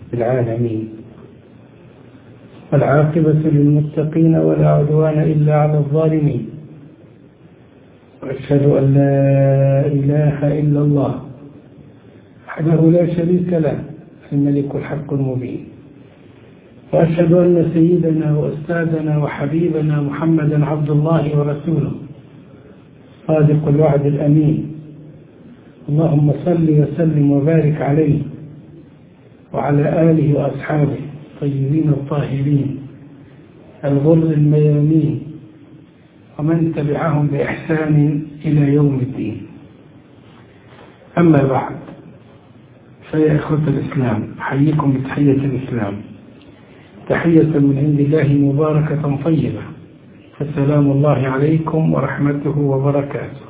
العالمين، والعاقبة للمتقين ولا عدوان إلا على الظالمين، وأشهد أن لا إله إلا الله وحده لا شريك له الملك الحق المبين، وأشهد أن سيدنا وأستاذنا وحبيبنا محمدا عبد الله ورسوله صادق الوعد الأمين. اللهم صل وسلم وبارك عليه وعلى آله وأصحابه الطيبين الطاهرين الغر الميامين ومن تبعهم بإحسان إلى يوم الدين. أما بعد، فيا إخوة الإسلام، أحييكم بتحية الإسلام، تحية من عند الله مباركة طيبة، فالسلام الله عليكم ورحمته وبركاته.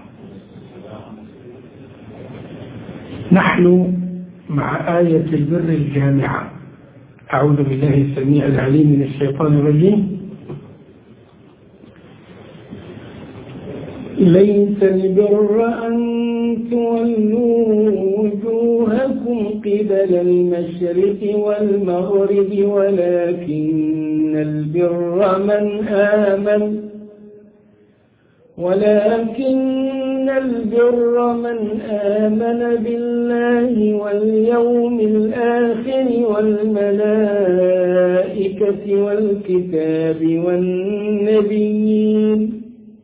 نحن مع آية البر الجامعة. أعوذ بالله السميع العليم من الشيطان الرجيم. ليس البر أن تولوا وجوهكم قبل المشرق والمغرب ولكن البر من آمن بالله واليوم الآخر والملائكة والكتاب والنبيين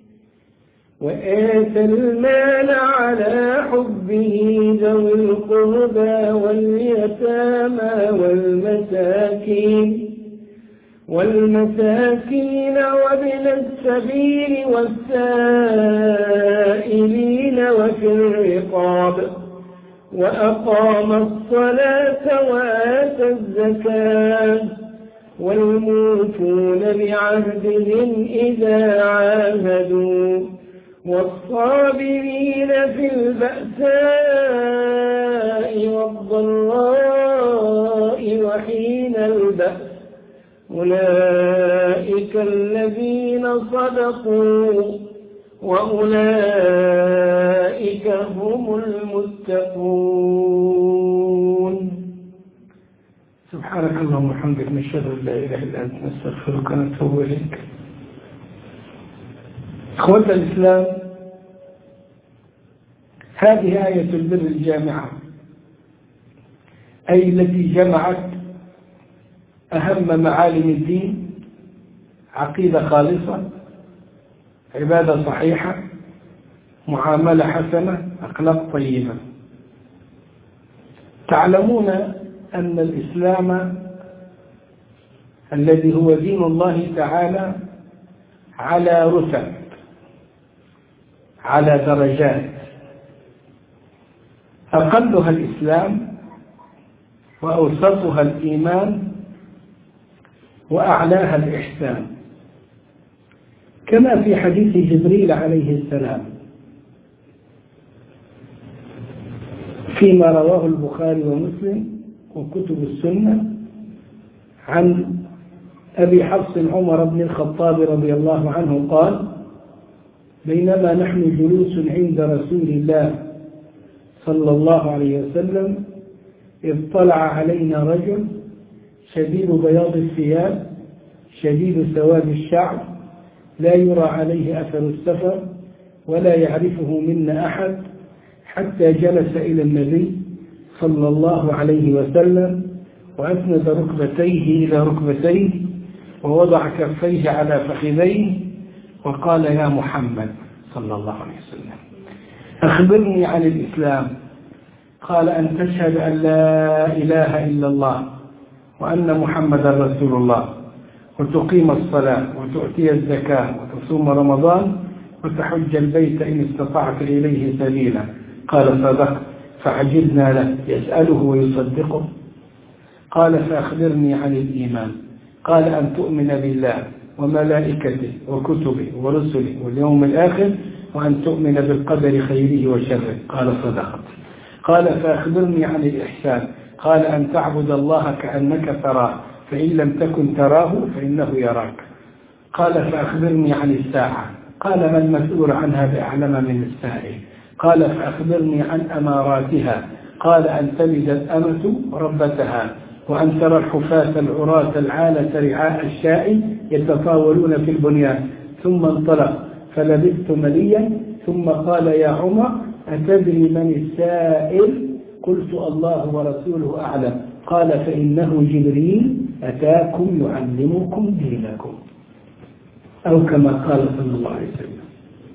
وآتى المال على حبه ذوي القربى واليتامى والمساكين وابن السبيل والسائلين وفي الرقاب وأقام الصلاة وآتى الزكاة والموفون بعهدهم إذا عاهدوا والصابرين في البأساء والضراء وحين البأس أولئك الذين صدقوا وأولئك هم المتقون. سبحانك اللهم وبحمدك، نشهد أن لا إله إلا أنت، نستغفرك ونتوب إليك. إخوة الإسلام، هذه آية البر الجامعة، أي التي جمعت أهم معالم الدين: عقيدة خالصة، عبادة صحيحة، معاملة حسنة، أخلاق طيبة. تعلمون أن الإسلام الذي هو دين الله تعالى على رتب، على درجات، أقلها الإسلام وأوسطها الإيمان وأعلاها الإحسان، كما في حديث جبريل عليه السلام فيما رواه البخاري ومسلم وكتب السنة عن أبي حفص عمر بن الخطاب رضي الله عنه قال: بينما نحن جلوس عند رسول الله صلى الله عليه وسلم إذ طلع علينا رجل شديد بياض الثياب شديد سواد الشعر لا يرى عليه أثر السفر ولا يعرفه منا أحد، حتى جلس إلى النبي صلى الله عليه وسلم وأسند ركبتيه إلى ركبتيه ووضع كفيه على فخذيه وقال: يا محمد صلى الله عليه وسلم، أخبرني عن الإسلام. قال: أن تشهد أن لا إله إلا الله وأن محمد رسول الله، وتقيم الصلاة وتؤتي الزكاة وتصوم رمضان وتحج البيت إن استطعت إليه سبيلا. قال: صدقت. فعجبنا له يسأله ويصدقه. قال: فأخبرني عن الإيمان. قال: أن تؤمن بالله وملائكته وكتبه ورسله واليوم الآخر وأن تؤمن بالقدر خيره وشره. قال: صدقت. قال: فأخبرني عن الإحسان. قال: أن تعبد الله كأنك تراه فإن لم تكن تراه فإنه يراك. قال: فأخبرني عن الساعة. قال: ما المسؤول عنها بأعلم من السائل. قال: فأخبرني عن أماراتها. قال: أن تلد الأمة ربتها وأن ترى الحفاة العراة العالة رعاء الشاء يتطاولون في البنيان. ثم انطلق فلبثت مليا ثم قال يا عمر أتدري من السائل؟ قلت الله ورسوله أعلم. قال فإنه جبريل أتاكم يعلمكم دينكم، أو كما قال صلى الله عليه وسلم.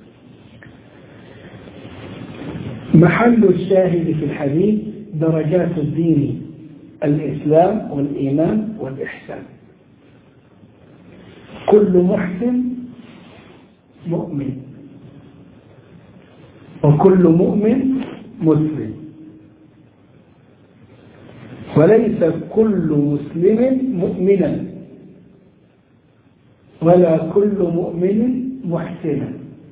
محل الشاهد في الحديث درجات الدين: الإسلام والإيمان والإحسان. كل محسن مؤمن، وكل مؤمن مسلم، وليس كل مسلم مؤمنا ولا كل مؤمن محسنا.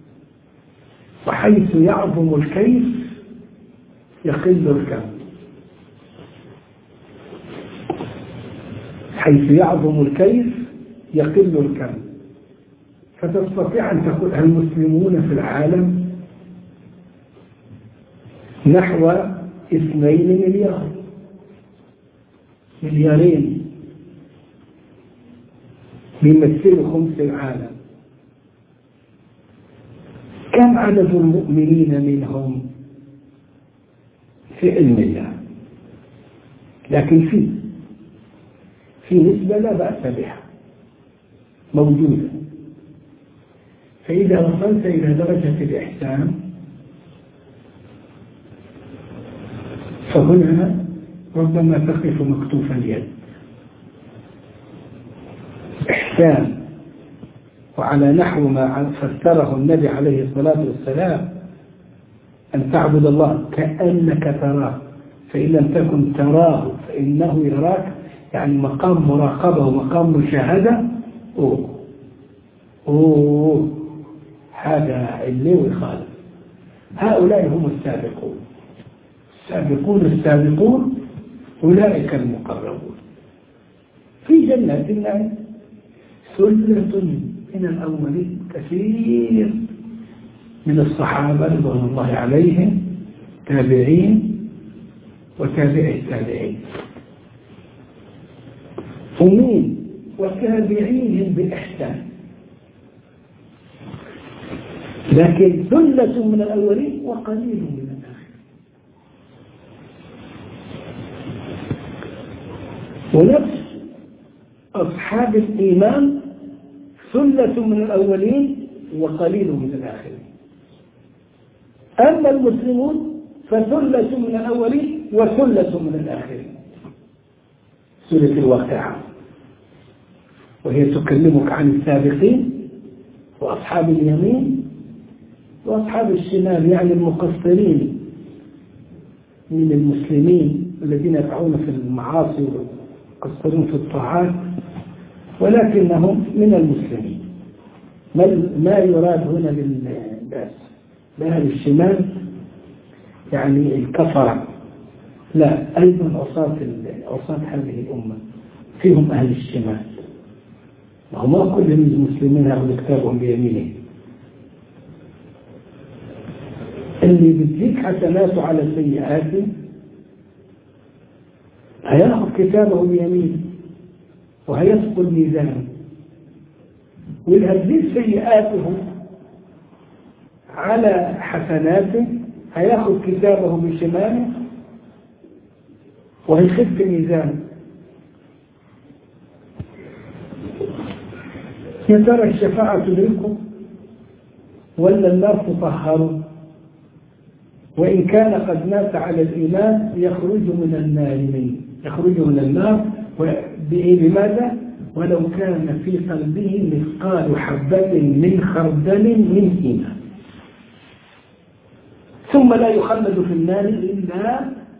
وحيث يعظم الكيف يقل الكم. حيث يعظم الكيف يقل الكم. فتستطيع أن تقول المسلمون في العالم نحو 2 مليارين بيمثلوا 5 العالم. كم عدد المؤمنين منهم؟ في علم الله، لكن في نسبة لا بأس بها موجودة. فإذا وصلت إلى درجة الإحسان فهنا ربما تقف مكتوف اليد. إحسان وعلى نحو ما فسره النبي عليه الصلاة والسلام: أن تعبد الله كأنك تراه فإن لم تكن تراه فإنه يراك. يعني مقام مراقبة ومقام مشاهدة. هذا اللي يخالف. هؤلاء هم السابقون. السابقون أولئك المقربون في جنات النعيم. ثلة من الأولين. كثير من الصحابة رضوان الله عليهم، تابعين وتابعي التابعين، ومين وتابعيهم بإحسان. لكن ثلة من الأولين وقليل من الآخرين. ونفس أصحاب الإيمان ثلة من الأولين وقليل من الآخرين. أما المسلمون فثلة من الأولين وثلة من الآخرين. سورة الواقعة وهي تكلمك عن السابقين وأصحاب اليمين وأصحاب الشمال، يعني المقصرين من المسلمين الذين يقعون في المعاصي ويقصرون في الطاعات، ولكنهم من المسلمين. ما يراد هنا بأهل الشمال يعني الكفرة، لا، أيضا عصاة هذه الأمة فيهم أهل الشمال. وهم كل المسلمين يأخذوا كتابهم بيمينه. اللي بتزيد حسناته على سيئاته هيأخذ كتابه بيمينه وهيثقل ميزانه، واللي هتزيد سيئاته على حسناته هيأخذ كتابه بشماله وهيخف ميزانه. يا ترى الشفاعة تدركه ولا النار تطهره؟ وإن كان قد مات على الإيمان يخرج من النار بماذا؟ ولو كان في قلبه مثقال حبة من خردل من إيمان. ثم لا يخلد في النار إلا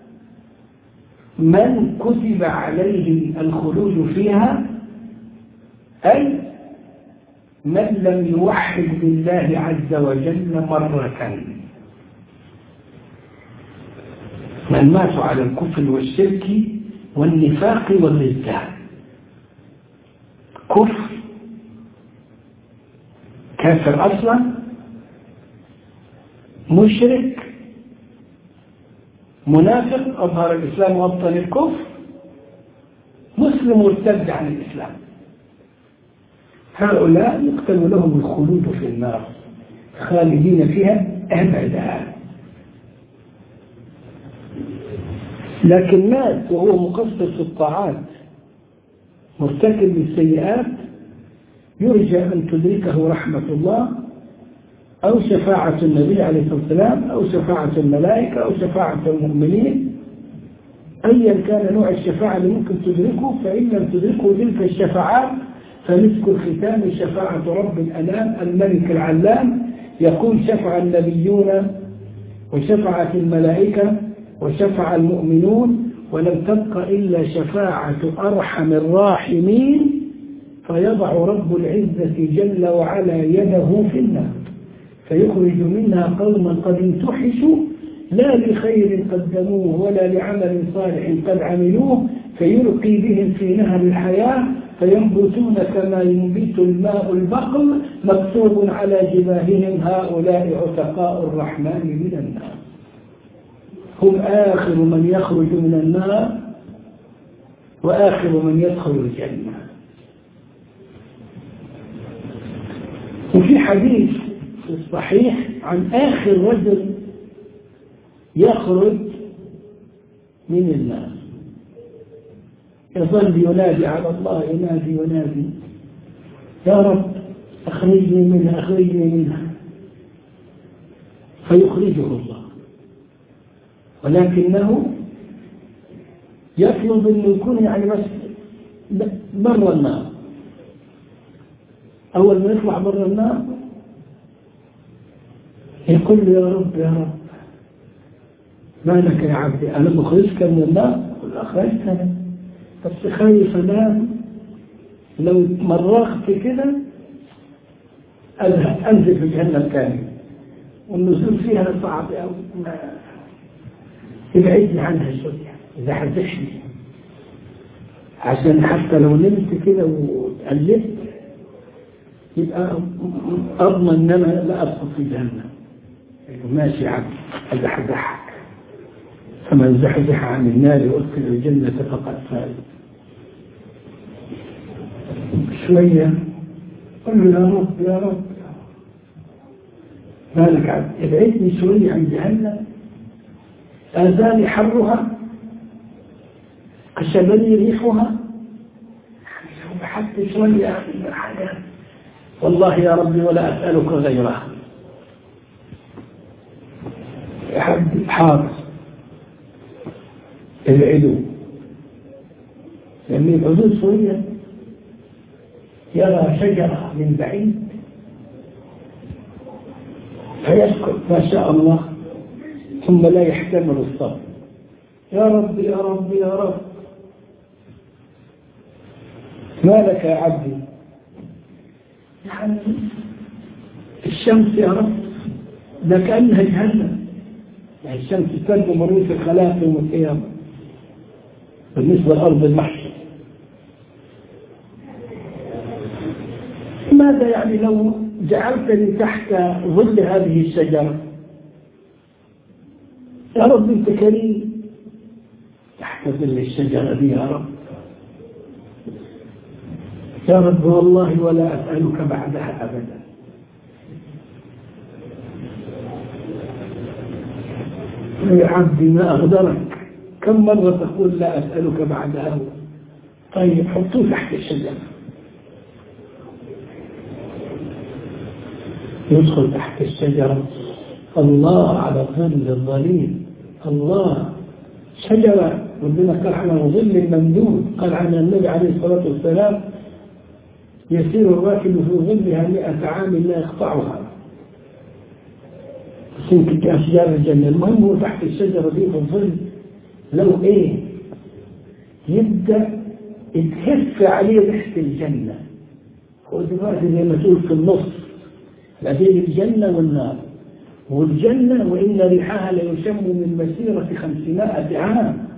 من كتب عليه الخلود فيها، أي من لم يوحد بالله عز وجل مرة. من ماتوا على الكفر والشرك والنفاق والردة. كفر كافر أصلا، مشرك، منافق أظهر الإسلام وأبطن الكفر، مسلم مرتد عن الإسلام، هؤلاء يكتب لهم الخلود في النار خالدين فيها أبدا. لكن مات وهو مقصر في الطاعات مرتكب للسيئات يرجى أن تدركه رحمة الله أو شفاعة النبي عليه الصلاة والسلام أو شفاعة الملائكة أو شفاعة المؤمنين، أيا كان نوع الشفاعة اللي ممكن تدركه. فإن لم تدركه تلك الشفاعات فمسك الختام شفاعة رب الأنام الملك العلام، يقول شفع النبيون وشفعت الملائكة وشفع المؤمنون ولم تبق إلا شفاعة أرحم الراحمين، فيضع رب العزة جل وعلا يده في النار فيخرج منها قوما قد انتحشوا لا لخير قدموه ولا لعمل صالح قد عملوه، فيلقي بهم في نهر الحياة فينبتون كما ينبت الماء البقل مكتوب على جباههم هؤلاء عتقاء الرحمن من النار، هم آخر من يخرج من النار وآخر من يدخل الجنة. وفي حديث في الصحيح عن آخر رجل يخرج من النار يظل ينادي على الله، ينادي يا رب أخرجني منها أخرجني منها، فيخرجه الله، ولكنه يطلب أن يكون يعني بس بر النار. أول ما يطلع بر النار يقول له يا رب ما لك يا عبدي أنا مخرجك من النار؟ قل أخرجتني بس خايف أنام لو مرغت كده أنزل في جهنم كامل والنزول فيها صعب أو ابعدني عنها شوية إذا حدثني، عشان حتى لو نمت كده وتقلبت يبقى أضمن أن أنا لا أدخل في جهنم. ماشي يا عبد أزحزحك فمن زحزح عن النار وأدخل الجنة فقد فاز. شوية قل له يا رب مالك عبد ابعدني شوية عن جهنم، آذاني حرها قشبني ريحها، حتى شوية من حاجة والله يا ربي ولا أسألك غيرها. حاضر ابعدوا، لأن الحدود شوية يرى شجرة من بعيد فيسكت ما شاء الله ثم لا يحتمل الصبر، يا رب يا رب يا رب ما لك يا عبدي؟ يعني الشمس يا رب ده كأنها جهنم، يعني الشمس تسد مروس الخلاق يوم القيامة بالنسبة لأرض المحشر. ماذا يعني لو جعلتني تحت ظل هذه الشجرة؟ يا رب انت كريم تحت ظل الشجرة دي يا رب، يا رب والله ولا أسألك بعدها أبدا. يا عبدي ما أغدرك، كم مرة تقول لا أسألك بعدها؟ طيب حطوه تحت الشجرة، يدخل تحت الشجرة الله على ظل الظليل، الله شجرة ربنا قال عنها ظل الممدود، قال عنها النبي عليه الصلاة والسلام يسير الراكب في ظلها 100 عام لا يقطعها، يمكن كأشجار الجنة. المهم هو تحت الشجرة دي في الظل، لو ايه يبدأ يتهف عليه ريحة الجنة، هو دلوقتي زي ما تقول في النص بعدين الجنة والنار، والجنة وإن ريحها ليشم من مسيرة 500 عام.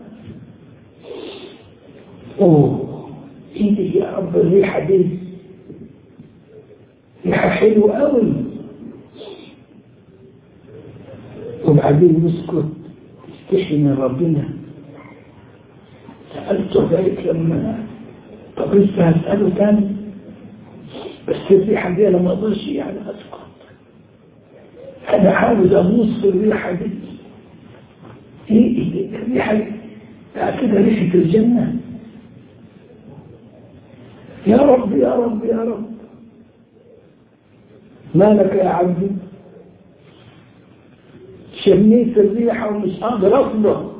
ايه دي يا رب الريحة دي؟ ريحة حلوة قوي. وبعدين يسكت يستحي من ربنا. سألته ذلك لما طب لسه هسأله تاني، بس الريحة دي أنا ما أقدرش يعني أسقط، أنا عاوز أغوص في الريحة دي. إيه الريحة دي؟ كده ريحة الجنة. يا رب يا رب يا رب، ما لك يا عبدي؟ شميت الريحة ومش قادر أصبر.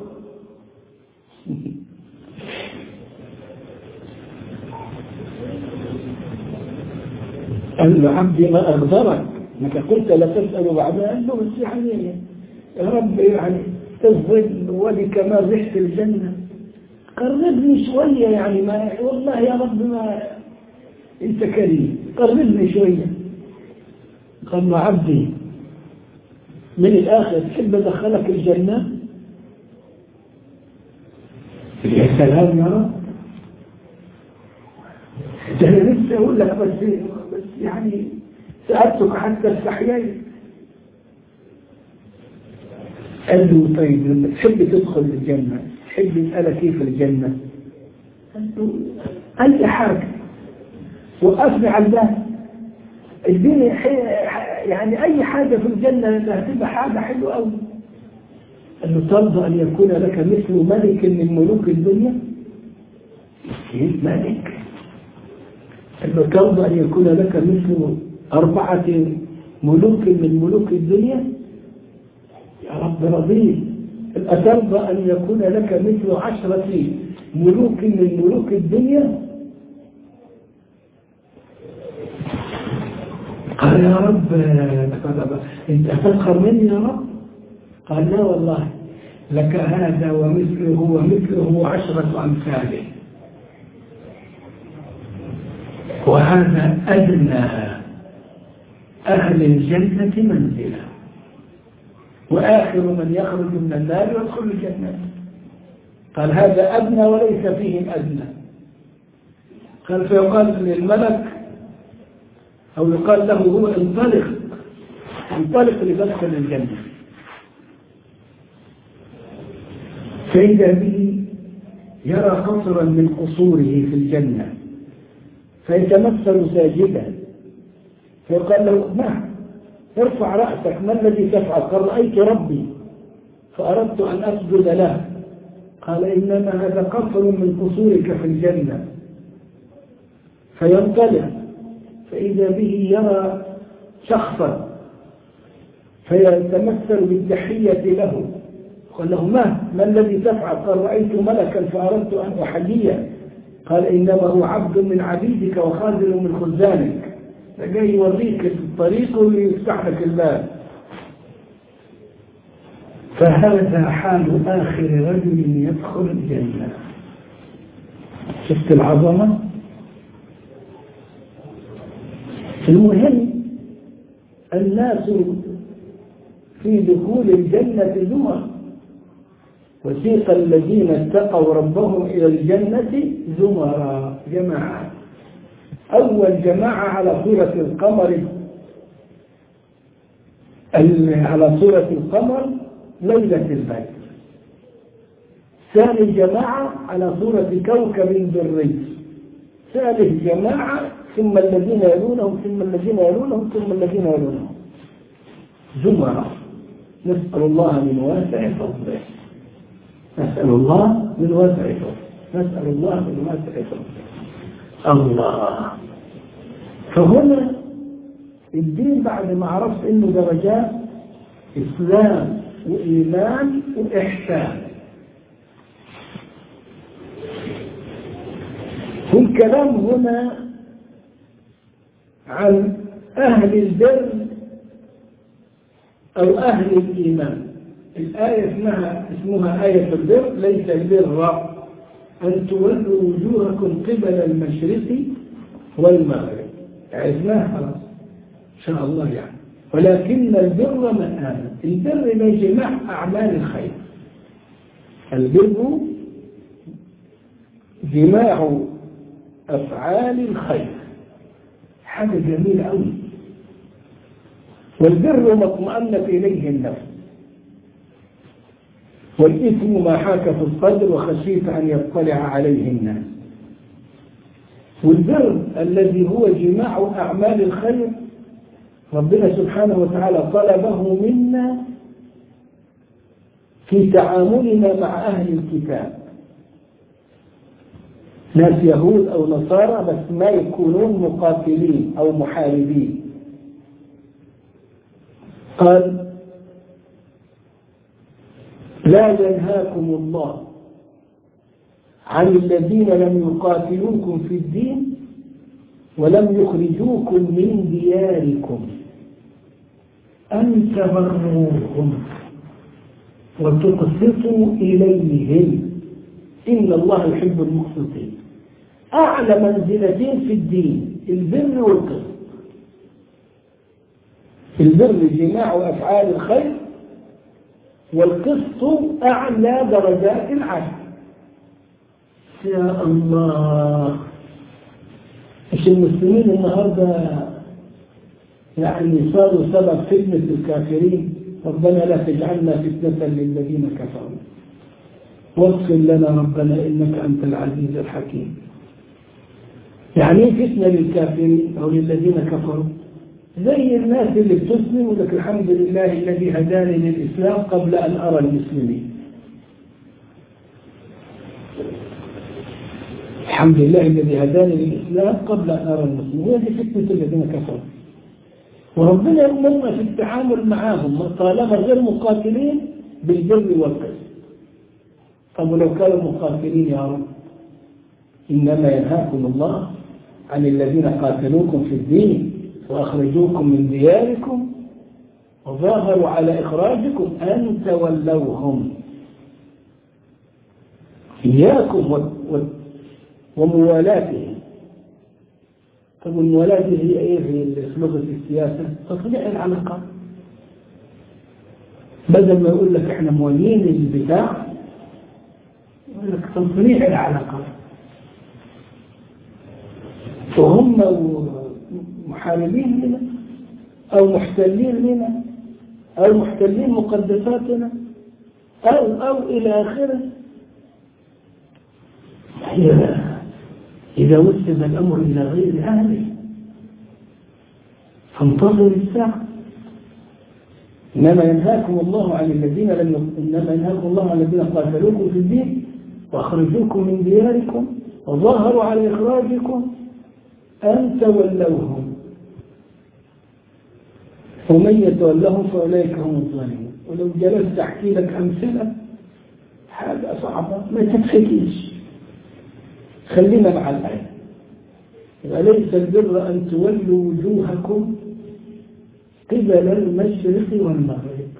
قال له عبدي ما أغدرك انك قلت لا تسأل بعدها. قال له بس يعني يا رب يعني الظل ولي كمان ريحة الجنة، قربني شوية يعني، ما والله يا رب ما انت كريم، قربني شوية. قال له عبدي من الآخر تحب أدخلك الجنة؟ يا سلام يا رب، ده أنا لسه أقول لك بس يعني سألتك حتى استحييت. قال له طيب لما تحب تدخل الجنة تحب يسألك كيف الجنة؟ قال له أي حاجة، وقفني على الباب، اديني يعني أي حاجة في الجنة هتبقى حاجة حلوة أوي. قال له ترضى أن يكون لك مثل ملك من ملوك الدنيا؟ ملك؟ قال له ترضى أن يكون لك مثل 4 ملوك من ملوك الدنيا؟ يا رب رضيت. أترضى أن يكون لك مثل 10 ملوك من ملوك الدنيا؟ قال يا رب أنت أتسخر مني يا رب؟ قال لا والله، لك هذا ومثله ومثله 10 أمثاله، وهذا أدنى أهل الجنة منزلا، وآخر من يخرج من النار يدخل الجنة. قال هذا أدنى وليس فيهم أدنى. قال فيقال للملك أو يقال له هو انطلق لتدخل الجنة. فإذا به يرى قصرا من قصوره في الجنة فيتمثل ساجدا، فيقال له نعم ارفع رأسك، ما الذي تفعل؟ قال رأيت ربي فأردت أن أسجد له. قال إنما هذا قصر من قصورك في الجنة. فينطلق فإذا به يرى شخصا فيتمثل بالتحية له. قال له ما الذي تفعل؟ قال رأيت ملكا فأردت أن أحييه. قال إنما هو عبد من عبيدك وخازن من خزانك، فجاي يوريك الطريق ويفتح لك الباب. فهذا حال آخر رجل يدخل الجنة. شفت العظمة؟ المهم الناس في دخول الجنة زمر، وسيق الذين اتقوا ربهم إلى الجنة زمرا، جماعات. أول جماعة على صورة القمر، على صورة القمر ليلة البدر. ثاني جماعة على صورة كوكب دري. ثالث جماعة ثم الذين يلونهم ثم الذين يلونهم ثم الذين يلونهم، زمرا. نسأل الله من واسع فضله، نسأل الله من واسع فضله، نسأل الله من واسع فضله. الله. فهنا الدين بعد ما عرفت انه درجات، اسلام وايمان واحسان. والكلام هنا عن اهل البر او اهل الايمان. الآية اسمها آية البر. ليس البر أن تولوا وجوهكم قبل المشرق والمغرب، عرفناها خلاص إن شاء الله يعني. ولكن البر من آمن. البر من جماع أعمال الخير. البر جماع أفعال الخير، حاجة جميلة أوي. والبر ما اطمأنت إليه النفس، والإثم ما حاك في الصدر وخشيت أن يطلع عليه الناس. والبر الذي هو جماع أعمال الخير ربنا سبحانه وتعالى طلبه منا في تعاملنا مع أهل الكتاب، ناس يهود أو نصارى بس ما يكونون مقاتلين أو محاربين. قال لا ينهاكم الله عن الذين لم يقاتلوكم في الدين ولم يخرجوكم من دياركم أن تبروهم وتقسطوا إليهم إن الله يحب المقسطين. أعلى منزلتين في الدين البر والقسط. البر جماع أفعال الخير، والقسط أعلى درجات العدل. يا الله، مش المسلمين النهارده يعني صاروا سبب فتنة الكافرين؟ ربنا لا تجعلنا فتنة للذين كفروا واغفر لنا ربنا إنك أنت العزيز الحكيم. يعني ايه فتنة للكافرين أو للذين كفروا؟ زي الناس اللي بتسلم ولك الحمد لله الذي هداني للإسلام قبل أن أرى المسلمين. الحمد لله الذي هداني للإسلام قبل أن أرى المسلمين. هذه فتنة الذين كفروا، وربنا يأمرنا في التعامل معهم طالما غير مقاتلين بالبر والقسط. طب ولو كانوا مقاتلين يا رب؟ إنما ينهاكم الله عن الذين قاتلوكم في الدين وأخرجوكم من دياركم وظاهروا على إخراجكم أن تولوهم. إياكم وموالاتهم. طب الموالاة هي إيه في لغة السياسة؟ تطبيع العلاقات. بدل ما يقول لك إحنا موالين البتاع، يقول لك تطبيع العلاقات. فهم محاربين لنا أو محتلين لنا أو محتلين مقدساتنا أو إلى آخره. إذا وسد الأمر إلى غير أهله فانتظر الساعة. إنما ينهاكم الله عن الذين قاتلوكم في الدين وأخرجوكم من دياركم وظاهروا على إخراجكم أن تولوهم ومن يتولهم فأولئك هم الظالمون. ولو جلست أحكي لك أمثلة حاجة صعبة ما تتحكيش. خلينا مع الآية. أليس البر أن تولوا وجوهكم قبل المشرق والمغرب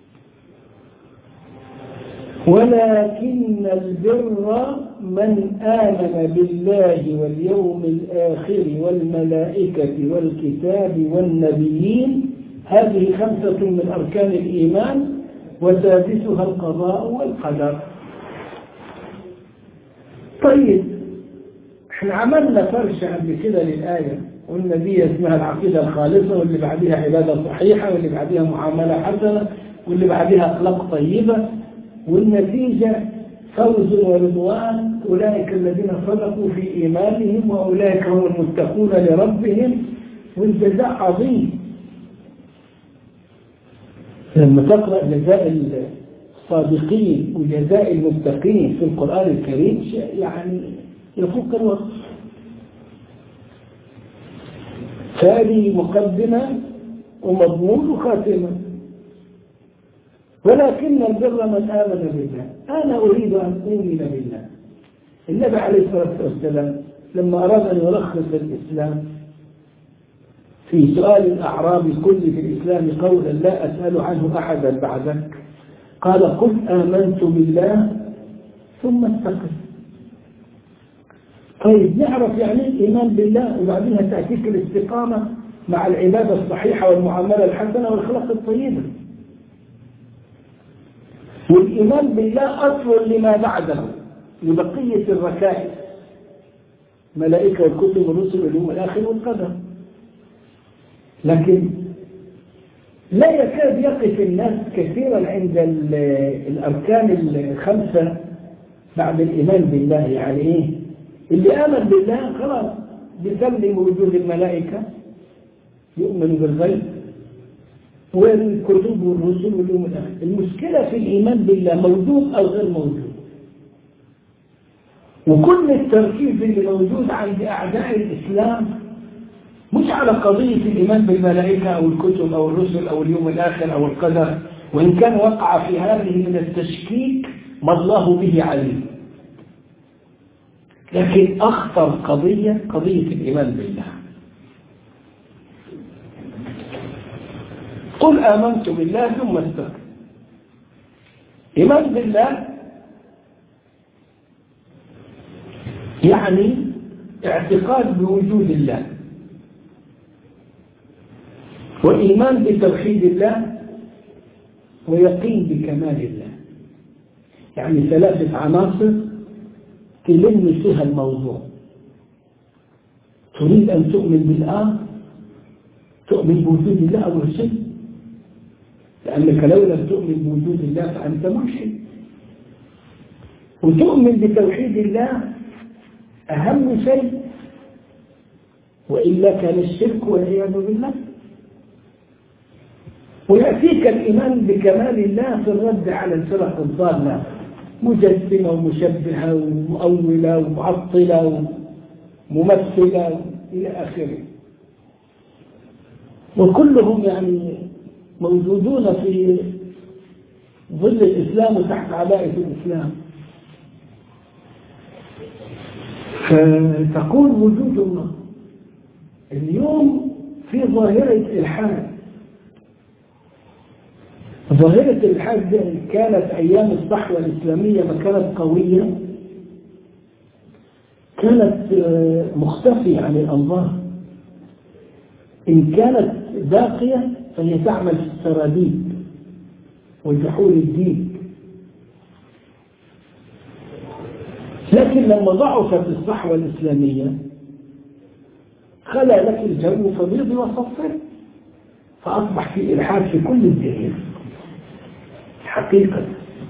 ولكن البر من آمن بالله واليوم الآخر والملائكة والكتاب والنبيين. هذه 5 من أركان الإيمان وسادسها القضاء والقدر. طيب احنا عملنا فرشة قبل كده للآية، قلنا دي اسمها العقيدة الخالصة، واللي بعدها عبادة صحيحة، واللي بعدها معاملة حسنة، واللي بعدها أخلاق طيبة، والنتيجة فوز ورضوان. أولئك الذين صدقوا في إيمانهم وأولئك هم المتقون لربهم والجزاء عظيم. لما تقرأ جزاء الصادقين وجزاء المتقين في القرآن الكريم يعني يفوق الوصف. فهذه مقدمة ومضمون وخاتمة. ولكن البر من آمن بالله. أنا أريد أن أؤمن بالله. النبي عليه الصلاة والسلام لما أراد أن يلخص الإسلام في سؤال الأعرابي كل في الإسلام قولا لا أسأل عنه أحدا بعدك، قال قل آمنت بالله ثم استقم. طيب نعرف يعني الإيمان بالله وبعدها تأتيك الاستقامة مع العبادة الصحيحة والمعاملة الحسنة والأخلاق الطيبة. والإيمان بالله أصل لما بعده لبقية الركائز، ملائكة والكتب والرسل واليوم الآخر والقدر. لكن لا يكاد يقف الناس كثيرا عند الأركان 5 بعد الإيمان بالله. يعني إيه؟ اللي آمن بالله خلاص بيسلم وجود الملائكة، يؤمن بالغيب والكتب والرسل واليوم الآخر. المشكلة في الإيمان بالله موجود أو غير موجود، وكل التركيز اللي موجود عند أعداء الإسلام مش على قضية الإيمان بالملائكة أو الكتب أو الرسل أو اليوم الآخر أو القدر، وإن كان وقع في هذه من التشكيك ما الله به عليم، لكن أخطر قضية الإيمان بالله. قل آمنت بالله ثم استقم. إيمان بالله يعني اعتقاد بوجود الله، وإيمان بتوحيد الله، ويقين بكمال الله. يعني 3 عناصر تلم فيها الموضوع. تريد أن تؤمن بالله، تؤمن بوجود الله أول شيء، لأنك لو لم تؤمن بوجود الله فأنت ملحد. وتؤمن بتوحيد الله أهم شيء، وإلا كان الشرك والعياذ بالله. ويأتيك الإيمان بكمال الله في الرد على الفرق الضالة، مجسمة ومشبهة ومؤولة ومعطلة وممثلة إلى آخره، وكلهم يعني موجودون في ظل الإسلام وتحت عباءة الإسلام. فتقول وجود الله. اليوم في ظاهرة الإلحاد. ظاهرة الإلحاد كانت أيام الصحوة الإسلامية ما كانت قوية، كانت مختفية عن الأنظار. إن كانت باقية فهي تعمل في السراديب وجحور الدين. لكن لما ضعفت الصحوة الإسلامية خلى لك الجو فبيض وصفر، فأصبح في إلحاد في كل الدين حقيقة.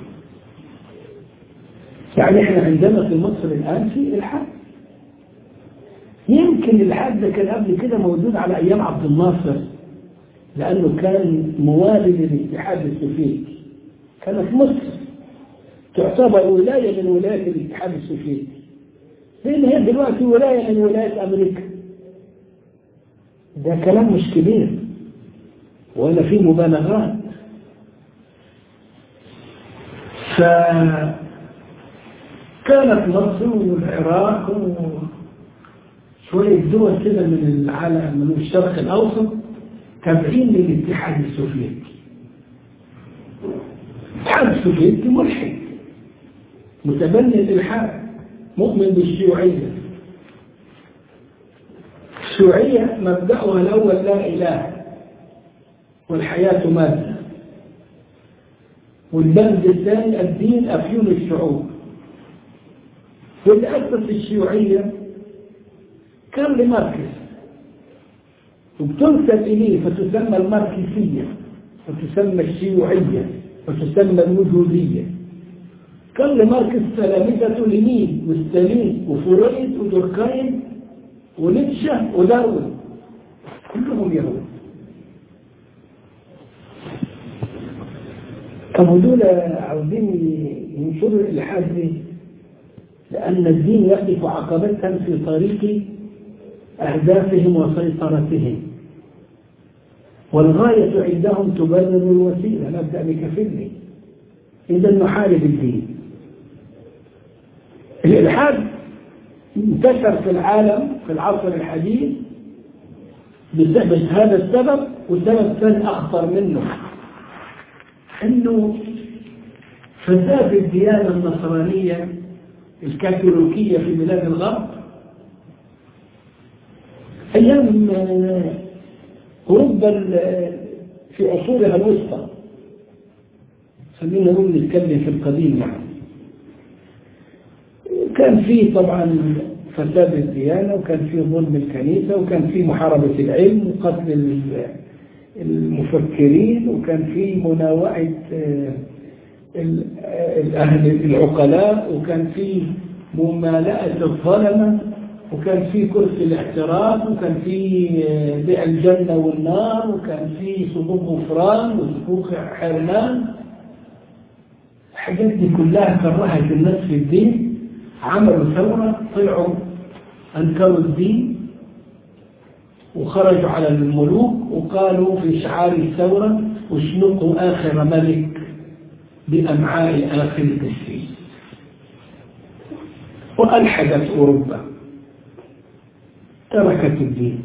يعني احنا عندنا في مصر الآن في إلحاد. يمكن الإلحاد ده كان قبل كده موجود على أيام عبد الناصر، لأنه كان موالي للاتحاد السوفيتي. كانت مصر تعتبر ولاية من ولايات الاتحاد السوفيتي، لأن هي دلوقتي ولاية من ولايات أمريكا. ده كلام مش كبير ولا فيه مبالغات. فكانت مصر والعراق وشوية دول كده من العالم من الشرق الأوسط تابعين للاتحاد السوفيتي. الاتحاد السوفيتي ملحد متبني الإلحاد، مؤمن بالشيوعية. الشيوعية مبدأها الأول لا إله والحياة مادة، والبند الثاني الدين أفيون الشعوب. واللي أسس الشيوعية كارل ماركس، وبتنسب إليه فتسمى الماركسية وتسمى الشيوعية وتسمى الوجودية. كارل ماركس تلامذة لينين وستالين وفرويد ودوركايم ونيتشه وداروين، كلهم يهود. طب دول عاوزين ينشروا الإلحاد دي، لأن الدين يقف عقبة في طريق أهدافهم وسيطرتهم، والغاية عندهم تبرر الوسيلة. نبدأ بكفرني، إذا نحارب الدين. الإلحاد انتشر في العالم في العصر الحديث بسبب هذا السبب، وسبب ثاني أخطر منه، أنه فساد الديانة النصرانية الكاثوليكية في بلاد الغرب أيام أوروبا في عصورها الوسطى. خلينا نقول نتكلم في القديم. كان فيه طبعا فساد الديانة، وكان فيه ظلم الكنيسة، وكان فيه محاربة العلم وقتل المفكرين، وكان فيه مناوعة الأهل العقلاء، وكان فيه ممالأة الظلمة، وكان في كرسي الاعتراف، وكان في بيع الجنة والنار، وكان في صفوف غفران وصفوف حرمان. الحاجات دي كلها كرهت الناس في الدين، عملوا ثورة، طلعوا أنكروا الدين وخرجوا على الملوك وقالوا في شعار الثورة: اشنقوا آخر ملك بأمعاء آخر السيف. وألحدت أوروبا، تركت الدين.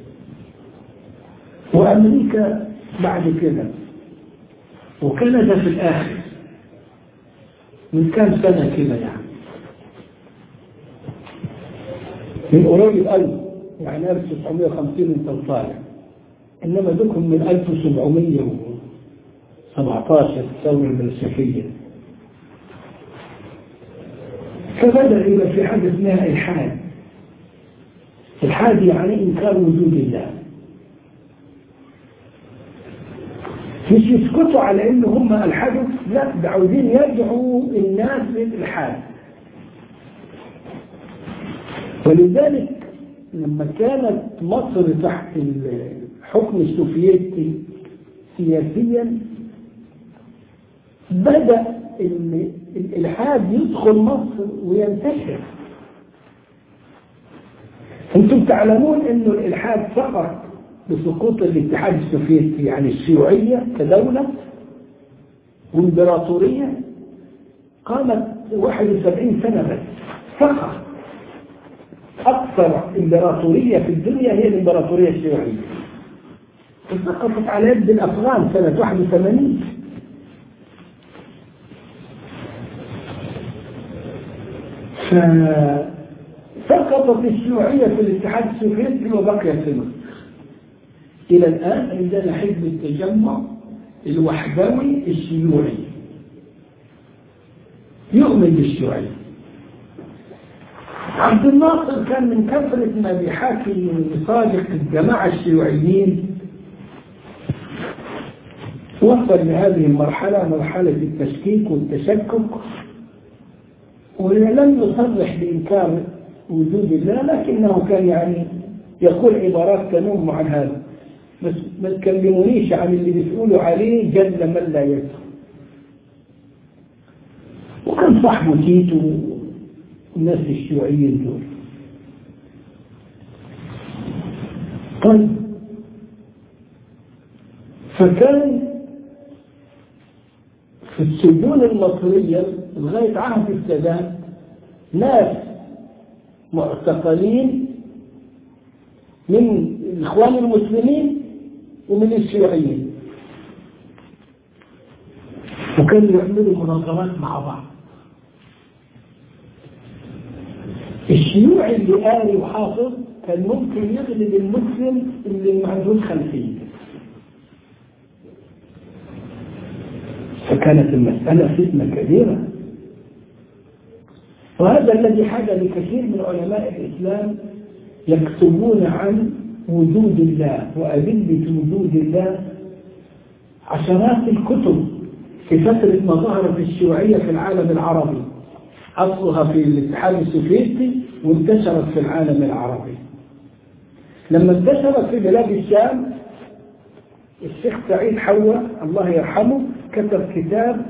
وأمريكا بعد كده، وكندا في الآخر من كام سنة كده، من قريب يعني 1950 انت طالع، إنما دكم من 1717 الثورة البلشفية. فبدأ يبقى في حاجة اسمها إلحاد. الحاد يعني إنكار وجود الله. مش يسكتوا على إن هم ألحدوا، لا، ده عاوزين يرجعوا الناس للإلحاد. ولذلك لما كانت مصر تحت الحكم السوفيتي سياسيا، بدأ الإلحاد يدخل مصر وينتشر. أنتم تعلمون أن الإلحاد سقط بسقوط الاتحاد السوفيتي، يعني الشيوعية كدولة وإمبراطورية قامت 71 سنة بس، سقط. أكثر إمبراطورية في الدنيا هي الإمبراطورية الشيوعية، سقطت على يد الأفغان سنة 81. فسقطت الشيوعية في الاتحاد السوفيتي وبقي في مصر. إلى الآن عندنا حزب التجمع الوحدوي الشيوعي يؤمن بالشيوعية. عبد الناصر كان من كثرة ما بيحاكي صادق الجماعة الشيوعيين وصل لهذه المرحلة، مرحلة التشكيك والتشكك، ولم يصرح بإنكار وجود الله، لكنه كان يقول عبارات تنم عن هذا: بس ما تكلمونيش عن اللي بتقولوا عليه جل من لا يدري. وكان صاحبه تيتو الناس الشيوعيين دول. طيب، فكان في السجون المصرية لغاية عهد السادات ناس معتقلين من الإخوان المسلمين ومن الشيوعيين، وكانوا يعملوا مناظرات مع بعض. الشيوعي اللي قاري وحافظ كان ممكن يغلب المسلم اللي ما عندهوش خلفية. فكانت المسألة فتنة كبيرة، وهذا الذي حدث لكثير من علماء الإسلام يكتبون عن وجود الله وأدلة وجود الله عشرات الكتب في فترة ما ظهرت الشيوعية في العالم العربي، أصلها في الاتحاد السوفيتي وانتشرت في العالم العربي. لما انتشرت في بلاد الشام، الشيخ سعيد حوا الله يرحمه كتب كتاب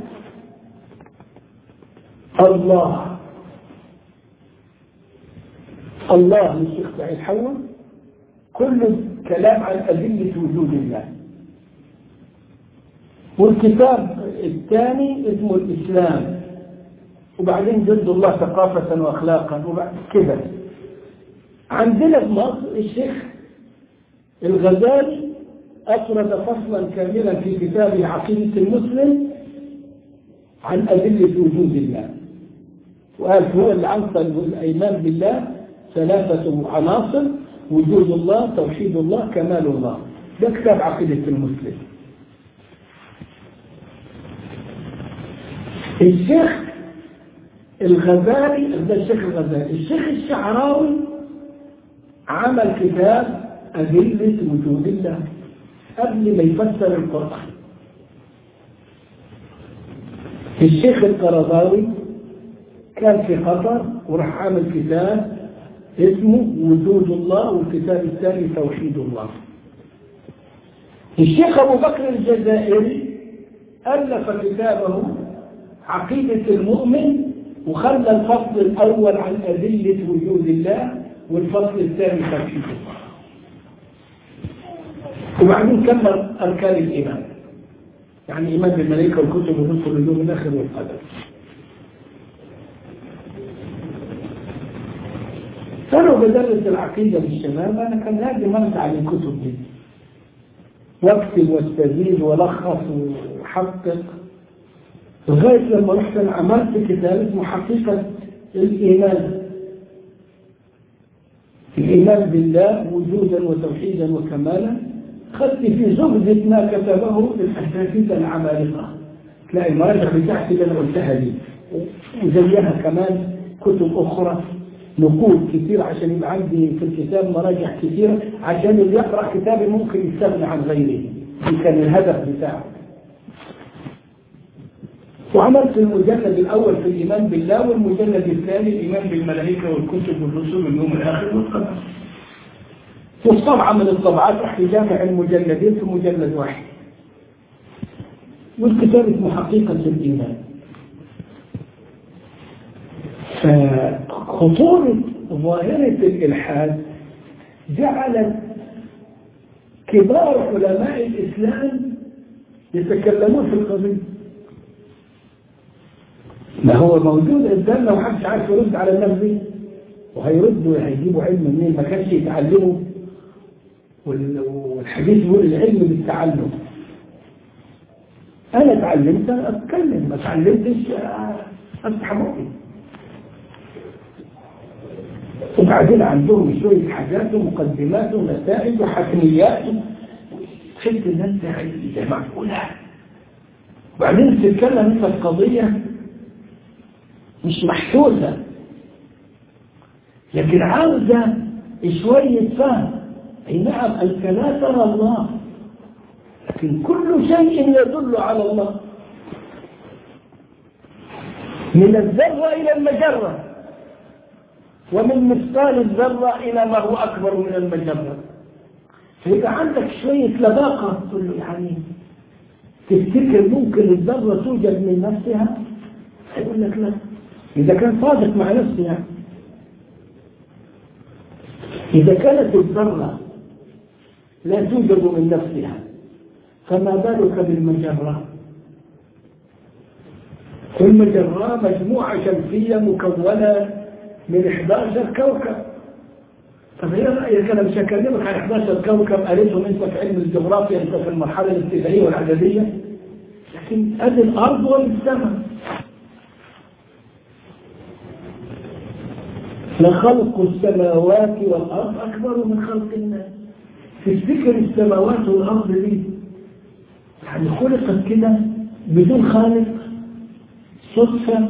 الله للشيخ سعيد حوا، كله كلام عن أدلة وجود الله. والكتاب الثاني اسمه الإسلام، وبعدين جد الله ثقافة وأخلاقا، وبعد كده. عندنا في مصر الشيخ الغزالي أفرد فصلا كاملا في كتابه عقيدة المسلم عن أدلة وجود الله، وقال هو اللي عنصر الإيمان بالله 3 عناصر: وجود الله، توحيد الله، كمال الله. ده كتاب عقيدة المسلم. الشيخ الغزالي، ده الشيخ الغزالي. الشيخ الشعراوي عمل كتاب أدلة وجود الله قبل ما يفسر القرآن. الشيخ القرضاوي كان في قطر وراح عامل كتاب اسمه وجود الله، والكتاب الثاني توحيد الله. الشيخ أبو بكر الجزائري ألف كتابه عقيدة المؤمن، وخلى الفصل الأول عن أدلة وجود الله والفصل الثاني توحيد الله، وبعدين كمل أركان الإيمان، يعني إيمان بالملائكة والكتب والرسل واليوم الآخر والقدر. فلو بدرس العقيدة للشباب أنا كان لازم أرجع للكتب دي واكتب واستزيد ولخص وحقق، لغاية لما رحت عملت كتاب اسمه حقيقة الإيمان، الإيمان بالله وجودا وتوحيدا وكمالا. خدت في زبدة ما كتبه الأساتذة العمالقة، تلاقي المراجع بتاعتي اللي أنا قلتها دي، وزيها كمان كتب أخرى، نقود كثير عشان يبقى عندي في الكتاب مراجع كثيرة، عشان اللي يقرأ كتابي ممكن يستغني عن غيره، دي كان الهدف بتاعه. وعملت المجلد الأول في الإيمان بالله، والمجلد الثاني الإيمان بالملائكة والكتب والرسل واليوم الآخر والقدر. والطبعة من الطبعات رحت جامع المجلدين في مجلد واحد، والكتاب اسمه حقيقة الإيمان. فخطورة ظاهرة الإلحاد جعلت كبار علماء الإسلام يتكلمون في القضية. ما هو موجود قدامنا ومحدش عارف يرد على الناس دي، وهيردوا هيجيبوا علم منين؟ ما كانش يتعلموا، والحديث يقول العلم بالتعلم. أنا تعلمت أتكلم، ما تعلمتش أفتح بقي. وبعدين عندهم شوية حاجات ومقدمات ونتائج وحتميات، تحس إن أنت إذا معقولة. وبعدين تتكلم أنت القضية مش محسوسة، لكن عاوزة شوية فهم. أي نعم أنت لا ترى الله، لكن كل شيء يدل على الله، من الذرة إلى المجرة، ومن مثقال الذرة إلى ما هو أكبر من المجرة. فيبقى عندك شوية لباقة، تقول له يعني تفتكر ممكن الذرة توجد من نفسها؟ هيقول لك لا، إذا كان صادق مع نفسه يعني. إذا كانت الذرة لا توجد من نفسها، فما بالك بالمجرة؟ المجرة مجموعة شمسية مكونة من 11 كوكب. طب هي رأيك أنا مش هكلمك عن 11 كوكب قريتهم أنت في علم الجغرافيا، أنت في المرحلة الابتدائية والإعدادية، لكن أدي الأرض والسماء. لخلق السماوات والأرض أكبر من خلق الناس. تفتكر السماوات والأرض دي يعني خلقت كده بدون خالق، صدفة،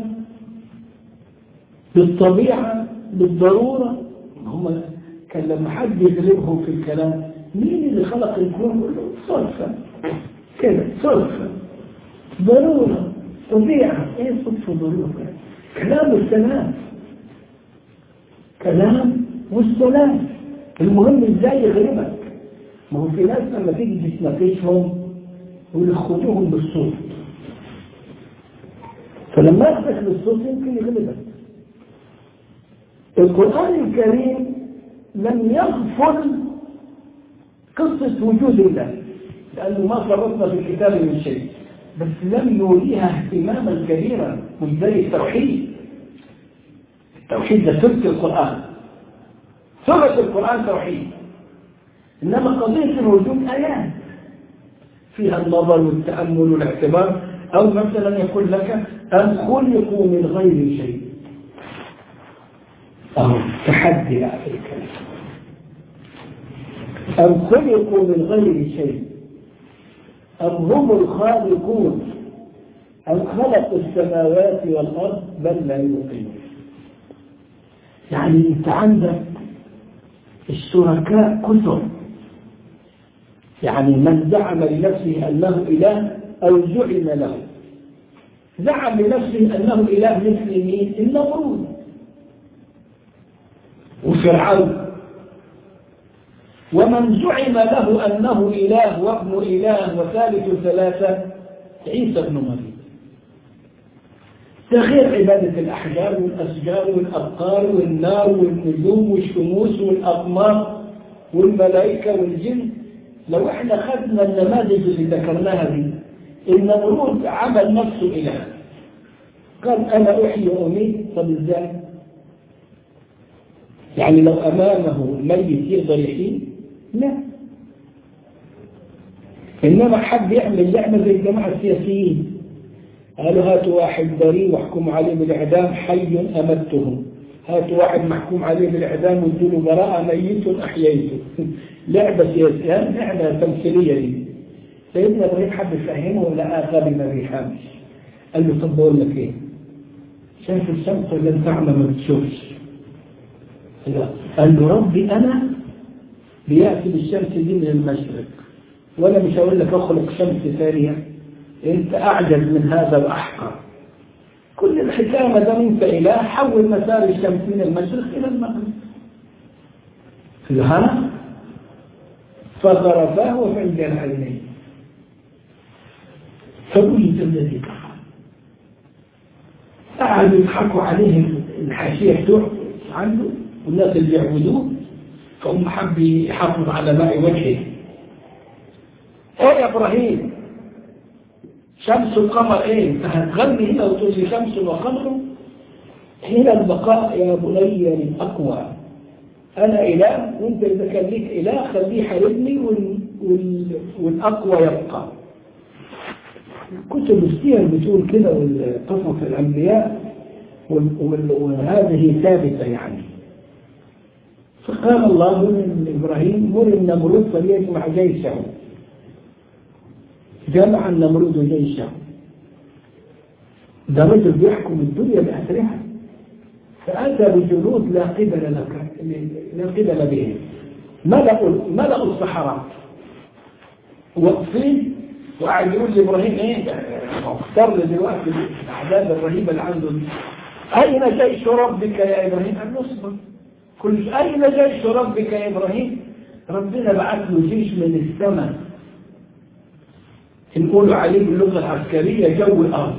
بالطبيعة، بالضرورة؟ هم كان لما حد يغلبهم في الكلام، مين اللي خلق الكون كله؟ صدفة كده، صدفة، ضرورة، طبيعة. ايه صدفة ضرورة؟ كلام والسلام، كلام والسلام. المهم ازاي يغلبك. ما هو في ناس لما تيجي تتناقشهم ويخدوهم بالصوت، فلما يخدك بالصوت يمكن يغلبك. القرآن الكريم لم يغفل قصة وجود الله، لأنه ما فرطنا في الكتاب من شيء، بس لم يوليها اهتماما كبيرا. مش زي التوحيد. التوحيد ده ثلث القرآن، ثلث القرآن توحيد. إنما قضية الوجود آيات فيها النظر والتأمل والاعتبار. أو مثلا يقول لك أم خلقوا من غير شيء، أو تحدي لا في الكلام. أم خلقوا من غير شيء أم هم الخالقون أم خلقوا السماوات والأرض بل لا يوقنون. يعني أنت عندك الشركاء كثر، يعني من زعم لنفسه أنه إله أو زعم له. زعم لنفسه أنه إله مثل مين؟ النمرود. وفرعون. ومن زعم له أنه إله وابن إله وثالث ثلاثة عيسى بن مريم. تغيير عبادة الأحجار والأشجار والأبقار والنار والنجوم والشموس والأقمار والملائكة والجن. لو احنا خدنا النماذج اللي ذكرناها دي، النمرود عمل نفسه إله، قال أنا أحيي وأميت. طب إزاي؟ يعني لو أمامه ميت يقدر يحيي؟ لا. إنما حب يعمل زي الجماعة السياسيين، قالوا هاتوا واحد بريء واحكموا عليه بالإعدام حي أمته، هاتوا واحد محكوم عليه بالإعدام وادوا براءة ميت أحييته. لعبة سياسية، لعبة تمثيلية دي. سيدنا إبراهيم حب يفهمه ولا آخر ما بيفهمش. قال له طب بقول لك إيه؟ شايف الشمس ولا أنت أعمى ما بتشوفش؟ قال له ربي أنا بيأتي بالشمس دي من المشرق، وأنا مش هقول لك أخلق شمس ثانية، أنت أعجز من هذا وأحقر. كل الحكاية ما دام أنت إله حول مسار الشمس من المشرق إلى المغرب. ها فضرباه وفعل العينين فبهت الذي كفر. قعدوا يضحكوا عليه الحاشية بتوعه عنده والناس اللي يعبدوه، فهم حب يحافظ على ماء وجهه. ايه يا ابراهيم شمس وقمر ايه؟ انت هتغني هنا وتقول لي شمس وقمر؟ هنا البقاء يا بني للاقوى. انا اله وانت اذا كان ليك اله خليه يحاربني والاقوى يبقى. كتب السير بتقول كده والقصص الانبياء وهذه ثابته يعني. فقال الله لابراهيم مر النمرود فليجمع جيشه. جمع النمرود جيشه. ده رجل بيحكم الدنيا بأسرها، فأتى بجنود لا قبل بهم. ملأوا الصحراء واقفين وقاعد يقول لإبراهيم ايه اختار دلوقتي الأعداد الرهيبة اللي عنده دي. أين جيش ربك يا إبراهيم؟ قال اصبر. أين جيش ربك يا إبراهيم؟ ربنا بعث له جيش من السماء، نقول عليه باللغة العسكرية جو الأرض،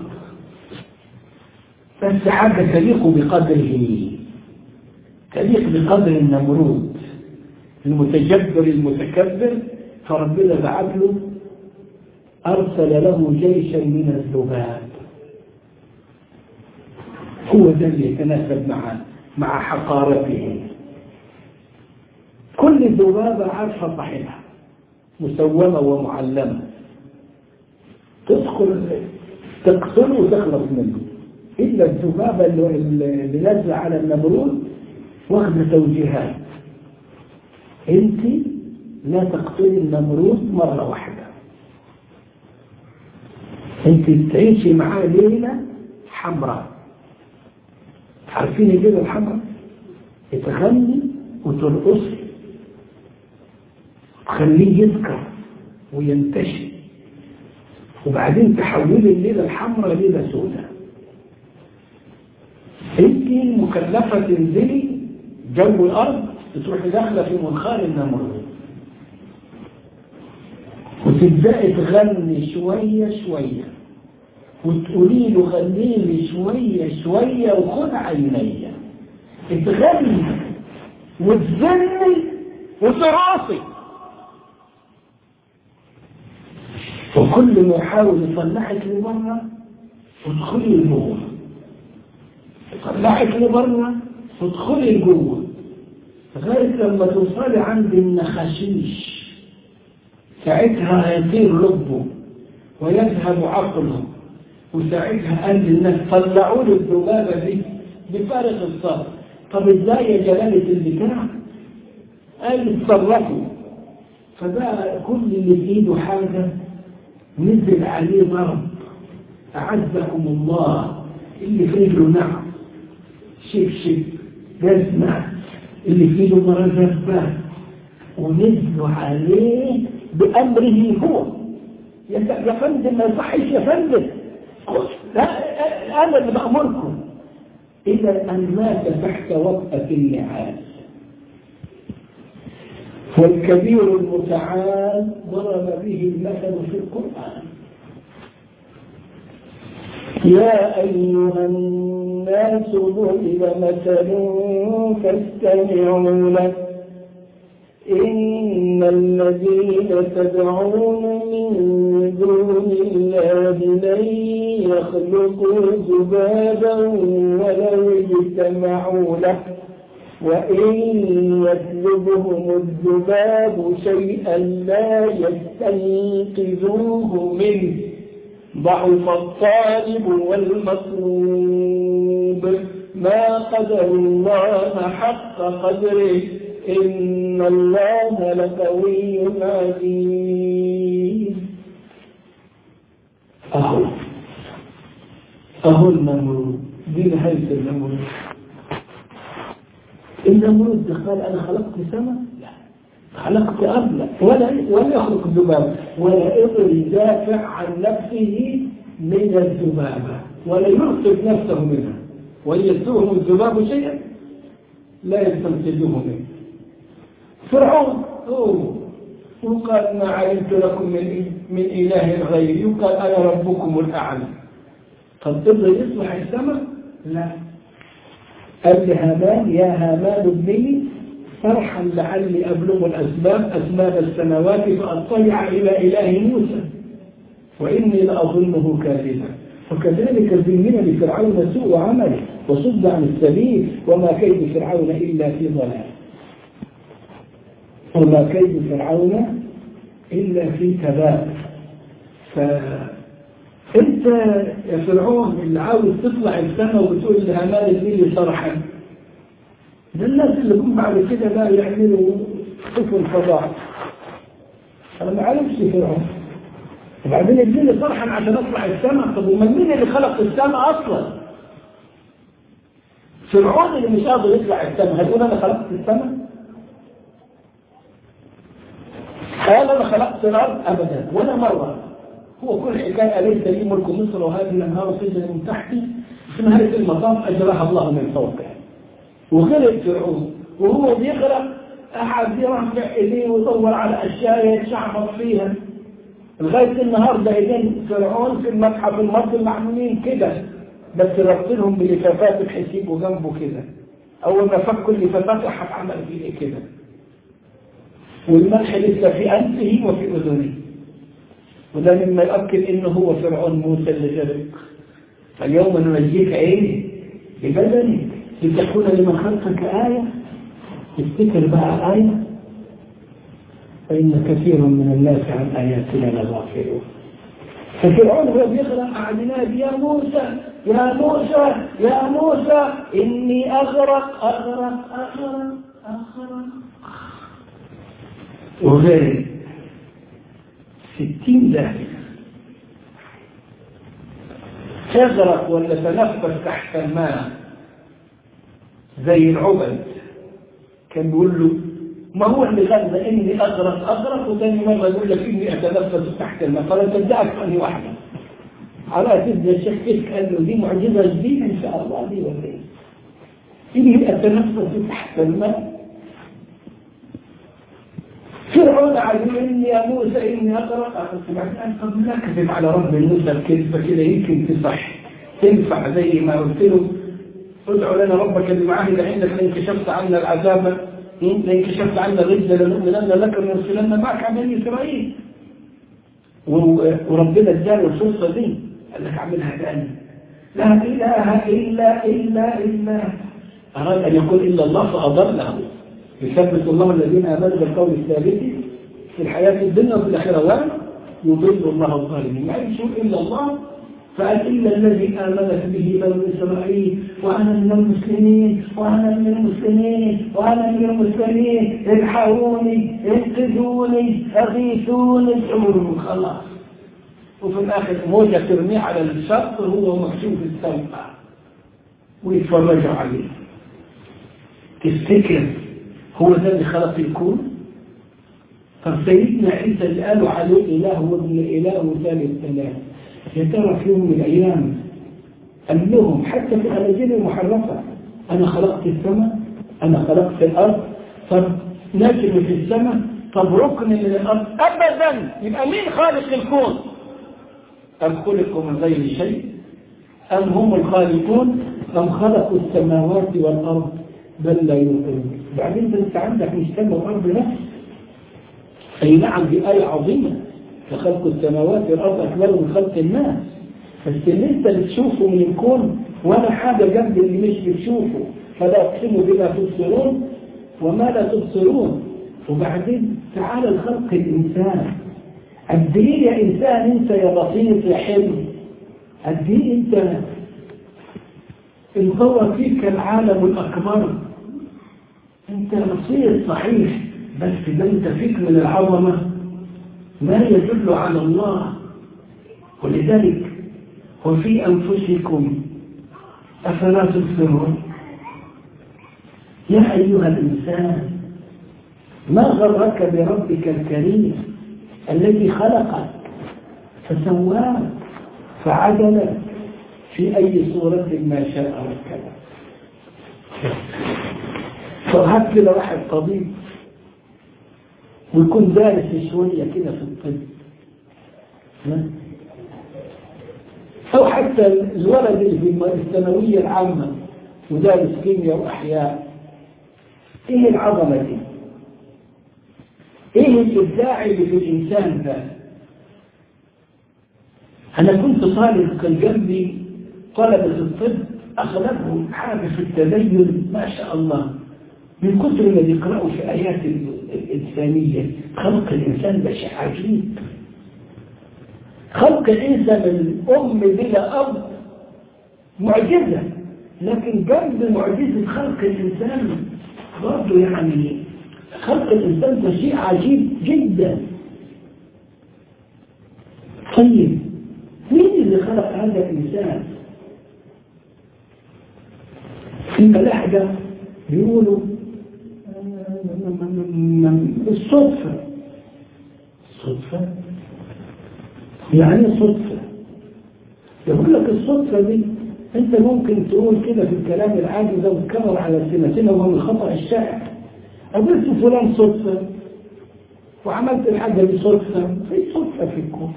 بس حاجة تليق بقدره، تليق بقدر النمرود المتجبر المتكبر. فربنا بعث له أرسل له جيشا من الذباب. هو ده اللي يتناسب مع حقارته. كل ذبابة عارفة صاحبها مسومة ومعلمة، تدخل تقتله وتخلص منه. إلا الذبابة اللي نازلة على النمرود واخذة توجيهات، أنت لا تقتلي النمرود مرة واحدة، أنت تعيشي معاه ليلة حمراء. عارفين الليلة الحمراء؟ تغني وترقصي تخليه يذكر وينتشي، وبعدين تحولي الليلة الحمراء ليلة سوداء. انت مكلفة تنزلي جو الارض تروحي داخلة في منخار النمرود وتبدأي تغني شوية شوية وتقولي له غني لي شوية شوية وخد عيني، تغني وتزني وترقصي. وكل ما يحاول يطلعك لبره وتدخلي لجوه، يطلعك لبره وتدخلي لجوه لغايه لما توصلي عند النخاشيش. ساعتها هيطير لبه ويذهب عقله، وساعتها قال للناس طلعوا له الذبابه دي بفارغ الصبر. طب ازاي يا جلاله البتاع؟ قال اتصرفوا. فبقى كل اللي في ايده حاجه نزل عليه ضرب، أعزكم الله، اللي في له نعم شبشب جزمة، اللي في له مرزبة، ونزلوا عليه بأمره هو. يا فندم ما يصحش يا فندم، لا أنا اللي بأمركم. إذا أن مات تحت وطأة النعاس والكبير المتعال ضرب به المثل في القرآن. يا أيها الناس ضرب مثل فاستمعوا له إن الذين تدعون من دون الله لن يخلقوا ذبابا ولو اجتمعوا له وإن يسلبهم الذباب شيئا لا يستنقذوه منه ضعف الطالب والمطلوب ما قدر الله حق قدره إن الله لقوي عزيز. أهو النمرود دي نهاية النمرود. النمرود قال أنا خلقت سماء؟ لا. خلقت أرض؟ لا. ولا يخلق الذباب ولا يقدر يدافع عن نفسه من الذبابة ولا ينقذ نفسه منها وإن يسلبهم الذباب شيئا لا يستنقذوه منه. فرعون وقال ما علمت لكم من إله غيري وقال أنا ربكم الأعلى. طب تقدر يصلح السماء؟ لا. قال لهامان يا هامان ابني فرحا لعلي أبلغ أسباب السماوات فأطلع إلى إله موسى وإني لأظنه كاذبا. وكذلك زين لفرعون سوء عمله وصد عن السبيل وما كيد فرعون إلا في ضلال. وما كيد فرعون إلا في تباب. فأنت يا فرعون اللي عاوز تطلع السماء وبتقول لهامان ابني صرحا، ده الناس اللي هم بعد كده لا يعملوا سفن الفضاء. أنا ما عرفش فرعون وبعدين ابني صرحا عشان اطلع السماء. طب ومن مين اللي خلق السماء أصلا؟ فرعون اللي مش قادر يطلع السماء هتقول أنا خلقت السماء؟ قال أنا خلقت الأرض أبدا ولا مرة. هو كل حكاية أليس لي ملك مصر وهذه الأنهار تجري من تحتي في نهاية المطاف أجراها الله من فوقه. وغرق فرعون وهو بيغرق أحد يرفع إليه ويدور على أشياء يتشعبط فيها لغاية النهاردة. إذن فرعون في المتحف المصري معمولين كده بس ربطلهم بلفافات الحسيب وجنبه كده. أول ما فكوا اللفافات راح عمل فيه كده والملح لسه في أنفه وفي أذنه. وده مما يؤكد إنه هو فرعون موسى اللي جرق. فاليوم ننجيك إيه؟ ببدنك لتكون لمن خلقك آية. افتكر بقى آية فإن كثير من الناس عن آياتنا لغافلون. ففرعون هو بيغرق قاعد ينادي يا موسى يا موسى يا موسى إني أغرق أغرق أغرق أغرق. وغير 60 داهية تغرق ولا تنفس تحت الماء زي العبد. كان بيقول له ما هو اللي غلب إني أغرق أغرق وثاني مرة يقول لك إني أتنفس تحت الماء. فلا تدعك أني واحدة على تبدأ الشيخ كيف قال له دي معجزة جديدة إن شاء الله دي ولا إيه؟ إني أتنفس تحت الماء. فرعون عجل إني يا موسى إني أغرق. بعدين قد نكذب على رب موسى الكذبة كده يمكن تصح تنفع زي ما قلت له ادعوا لنا ربك بما عهد عندك لئن كشفت عنا العذاب لئن كشفت عنا الرجل لنؤمنن لك ونرسلن معك على بني إسرائيل. وربنا اداله الفرصة دي قال لك اعملها تاني. لا إله إلا أراد أن يقول إلا الله فأضله. يثبت الله الذين آمنوا بالقول الثابت في الحياة الدنيا وفي الآخرة ويضل الله الظالمين. ما يشوف إلا الله فقال إلا الذي آمنت به بنو إسرائيل وأنا من المسلمين وأنا من المسلمين وأنا من المسلمين الحقوني انقذوني أغيثوني أمرهم خلاص. وفي الآخر موجة ترميه على الشط وهو مكشوف السماء ويتفرجوا عليه. تفتكر هو ده اللي خلق الكون؟ فسيدنا عيسى اللي قالوا عليه إله وابن إله وثالث ثلاث يا ترى في يوم من الأيام قال لهم حتى في الأناجيل المحرفة أنا خلقت السماء أنا خلقت الأرض. طب نجم في السماء، طب ركن من الأرض؟ أبدا. يبقى مين خالق الكون؟ أم خلقوا من غير شيء أم هم الخالقون أم خلقوا السماوات والأرض بل لا يوقنون. بعدين أنت عندك مش سماء وأرض نفس. أي نعم، دي آية عظيمة، فخلق السماوات والأرض أكبر من خلق الناس، بس اللي أنت بتشوفه من الكون ولا حاجة جنب اللي مش بتشوفه، فلا أقسموا بما تبصرون وما لا تبصرون. وبعدين تعالى الخلق الإنسان، قد ايه يا إنسان أنت يا بسيط يا حلو، قد ايه أنت انطور فيك العالم الأكبر. أنت بسيط صحيح، بس ده أنت فيك من العظمة ما يدل على الله. ولذلك وفي أنفسكم أفلا تبصرون. يا أيها الإنسان ما غرك بربك الكريم الذي خلقك فسواك فعدلك في أي صورة ما شاء ركبك. فهات كده واحد طبيب ويكون دارس شوية كده في الطب، أو حتى الولد اللي في الثانوية العامة ودارس كيمياء وأحياء، إيه العظمة دي؟ إيه الإبداع اللي في الإنسان ده؟ أنا كنت طالب كان جنبي طلبة الطب أغلبهم حاجة في التدين ما شاء الله، من كثر ما يقرأوا في آيات الإنسانية. خلق الإنسان ده شيء عجيب. خلق الإنسان من أم بلا أب معجزة، لكن جنب معجزة خلق الإنسان برضه يعني خلق الإنسان ده شيء عجيب جدا. طيب مين اللي خلق هذا الإنسان؟ في الملاحدة بيقولوا الصدفة. الصدفة يعني صدفة. يقول لك الصدفة دي انت ممكن تقول كده في الكلام العادي ده وتكرر على سنتين وهو من خطأ الشائع. قابلت فلان صدفة وعملت الحاجة دي صدفة. في صدفة في الكون.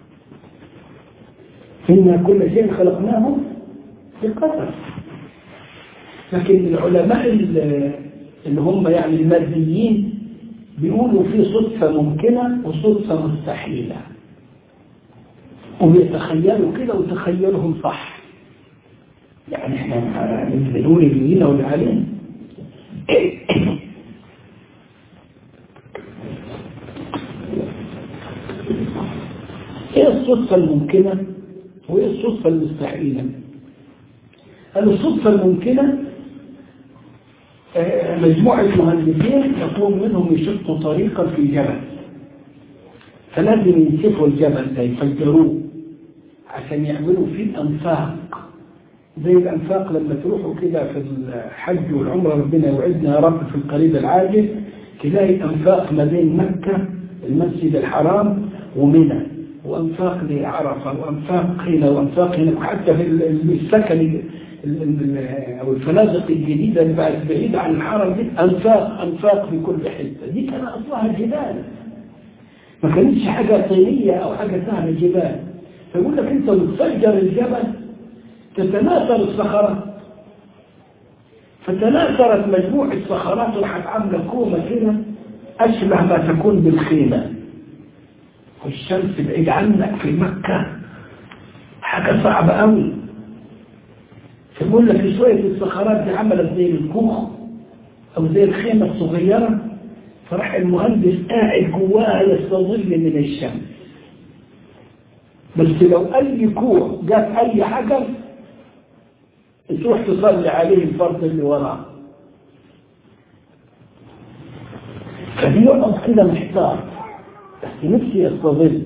إن كل شيء خلقناه بقدر. لكن العلماء اللي هم يعني الماديين بيقولوا في صدفة ممكنة وصدفة مستحيلة، وبيتخيلوا كده وتخيلهم صح. يعني احنا بنقول اللي لينا واللي علينا. ايه الصدفة الممكنة وايه الصدفة المستحيلة؟ الصدفة الممكنة مجموعة مهندسين يطلب منهم يشقوا طريقا في جبل، فلازم ينسفوا الجبل ده يفجروه عشان يعملوا فيه أنفاق، زي الأنفاق لما تروحوا كده في الحج والعمرة، ربنا يوعدنا يا رب في القريب العاجل، تلاقي أنفاق ما بين مكة المسجد الحرام ومنى، وأنفاق لعرفة، وأنفاق هنا وأنفاق هنا، وحتى في السكن أو الفنادق الجديدة اللي بقت بعيدة عن الحرم دي أنفاق في كل حتة. دي كان أصلها جبال، ما كانتش حاجة طينية أو حاجة سهلة، جبال. فيقول لك أنت بتفجر الجبل تتناثر الصخرات، فتناثرت مجموعة الصخرات وراحت عاملة كومة كده أشبه ما تكون بالخيمة، والشمس بعيد عنك في مكة، حاجة صعبة قوي. فيقول لك شوية الصخرات دي عملت زي الكوخ أو زي الخيمة الصغيرة، فراح المهندس قاعد جواها يستظل من الشمس. بس لو أي كوخ جاب أي حجر تروح تصلي عليه الفرد اللي وراه. فدي يقعد كده محتار، بس نفسي يستظل.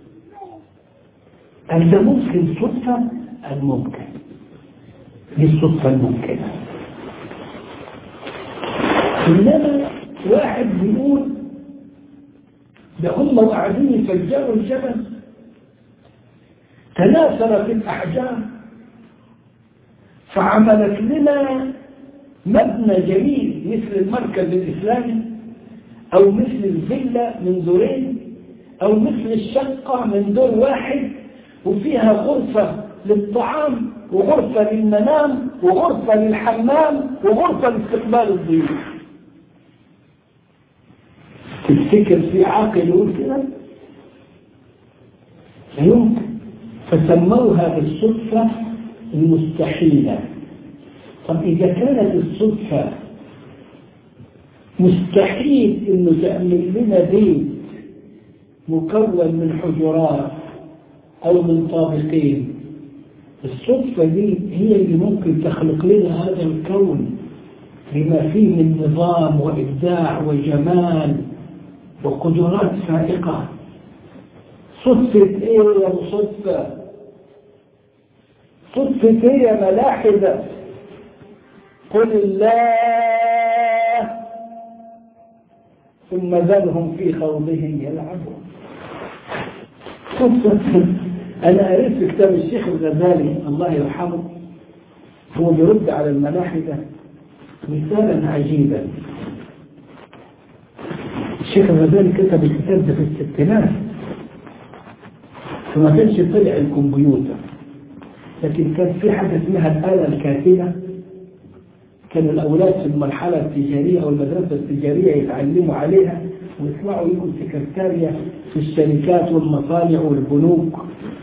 هل ده ممكن صدفة؟ الممكن، دي الصدفة الممكنة. إنما واحد بيقول ده هم قاعدين يفجروا الجبل، تناثرت الأحجار فعملت لنا مبنى جميل مثل المركز الإسلامي، أو مثل الفيلا من دورين، أو مثل الشقة من دور واحد وفيها غرفة للطعام وغرفة للمنام وغرفة للحمام وغرفة لاستقبال الضيوف. تفتكر في عاقل يقول كده؟ لا يمكن. فسموها بالصدفة المستحيلة. طب إذا كانت الصدفة مستحيل إنه تعمل لنا بيت مكون من حجرات أو من طابقين، الصدفة دي هي اللي ممكن تخلق لنا هذا الكون بما فيه من نظام وإبداع وجمال وقدرات فائقة. صدفة إيه يا صدفة؟ صدفة إيه يا ملاحدة؟ قل الله ثم ذرهم في خوضهم يلعبون. صدفة. أنا قريت في كتاب الشيخ الغزالي الله يرحمه، هو بيرد على الملاحدة مثالا عجيبا. الشيخ الغزالي كتب الكتاب ده في الستينات، فما كانش طلع الكمبيوتر، لكن كان في حاجة اسمها الآلة الكاتبة. كان الأولاد في المرحلة التجارية أو المدرسة التجارية يتعلموا عليها ويطلعوا يكون سكرتارية في الشركات والمصانع والبنوك.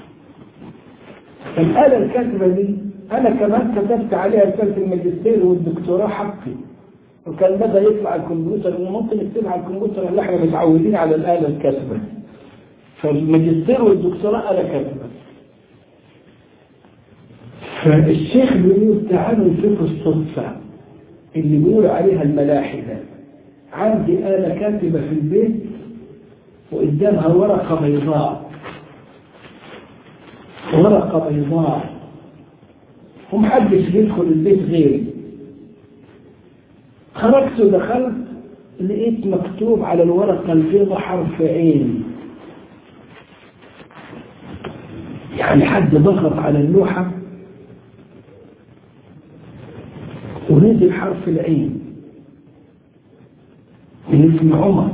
الآلة الكاتبة دي أنا كمان كتبت عليها رسالة الماجستير والدكتوراه حقي، وكان بدأ يطلع الكمبيوتر وممكن يكتب على الكمبيوتر اللي احنا متعودين على الآلة الكاتبة. فالماجستير والدكتوراه آلة كاتبة. فالشيخ بيقول تعالوا نشوف الصدفة اللي بيقول عليها الملاحدة. عندي آلة كاتبة في البيت وقدامها ورقة بيضاء، ورقة بيضاء، ومحدش بيدخل البيت غيري. خرجت ودخلت لقيت مكتوب على الورقة البيضاء حرف عين، يعني حد ضغط على اللوحة ونزل حرف العين من اسم عمر.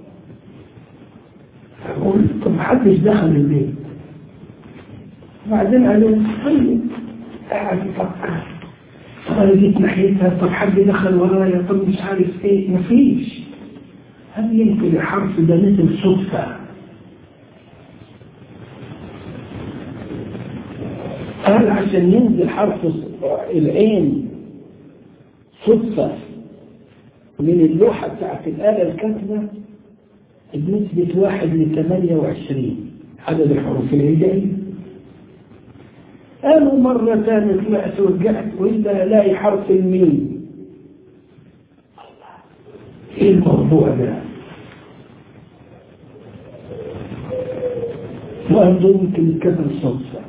أقول طب محدش دخل البيت. وبعدين قالوا طيب قاعد يفكر، طب انا جيت ناحيتها، طب حد دخل ورايا، طب مش عارف ايه، مفيش. هل يمكن الحرف ده نزل صدفة؟ قال عشان ينزل حرف العين صدفة من اللوحة بتاعت الآلة الكاتبة بنسبة 1:28 عدد الحروف الهجائية. قالوا مرة ثانية طلعت ورجعت وإلا ألاقي حرف الميم. إيه الموضوع ده؟ برضه يمكن كذا صدفة.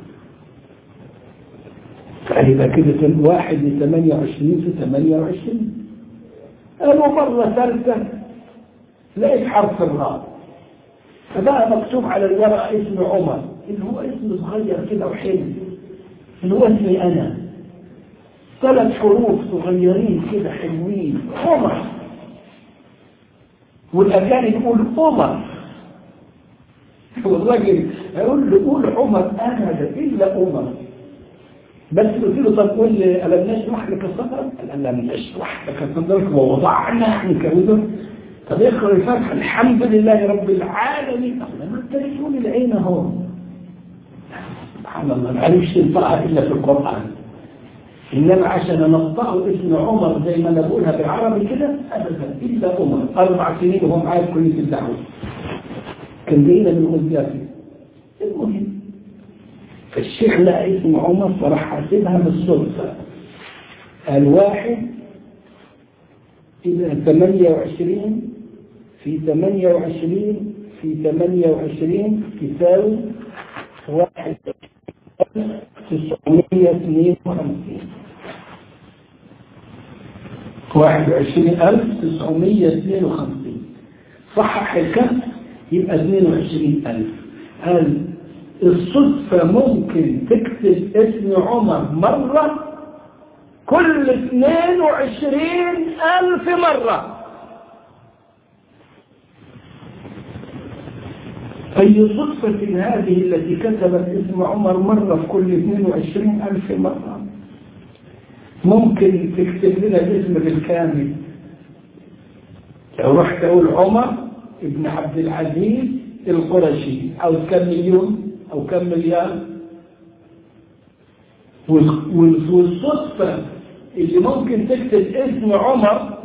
فهيبقى كده 1:28 في 28. قالوا مرة ثالثة لقيت حرف الراء، فبقى مكتوب على الورقة اسم عمر، اللي هو اسم صغير كده وحلو، اللي هو اسمي أنا، 3 حروف صغيرين كده حلوين، عمر. والأجانب يقول عمر، والراجل يقول له قول عمر أبدا إلا عمر. بس قلت له طب قول لي ألم نشرح لك صدرك؟ قال ألم نشرح لك صدرك ووضعنا عنك وزرك. طب يقرأ الفاتحة الحمد لله رب العالمين. ما انت تقول العين اهو. سبحان الله، ما عرفش ينطقها إلا في القرآن، إنما عشان ننطقه اسم عمر زي ما أنا بقولها بالعربي كده أبدا إلا عمر. 4 سنين وهم عايز كلية الدعوة، كان جاينا من غزياتي. المهم فالشيخ لقى اسم عمر فراح حاسبها بالصدفة. الواحد إلى 28 في 28 في 28 يساوي 1952. 21952 صحح الكسر يبقى 22,000. هل الصدفة ممكن تكتب اسم عمر مرة كل 22,000 مرة؟ أي صدفة هذه التي كتبت اسم عمر مرة في كل 22,000 مرة؟ ممكن تكتب لنا الاسم بالكامل. لو رحت أقول عمر ابن عبد العزيز القرشي، أو كم مليون أو كم مليار. والصدفة اللي ممكن تكتب اسم عمر،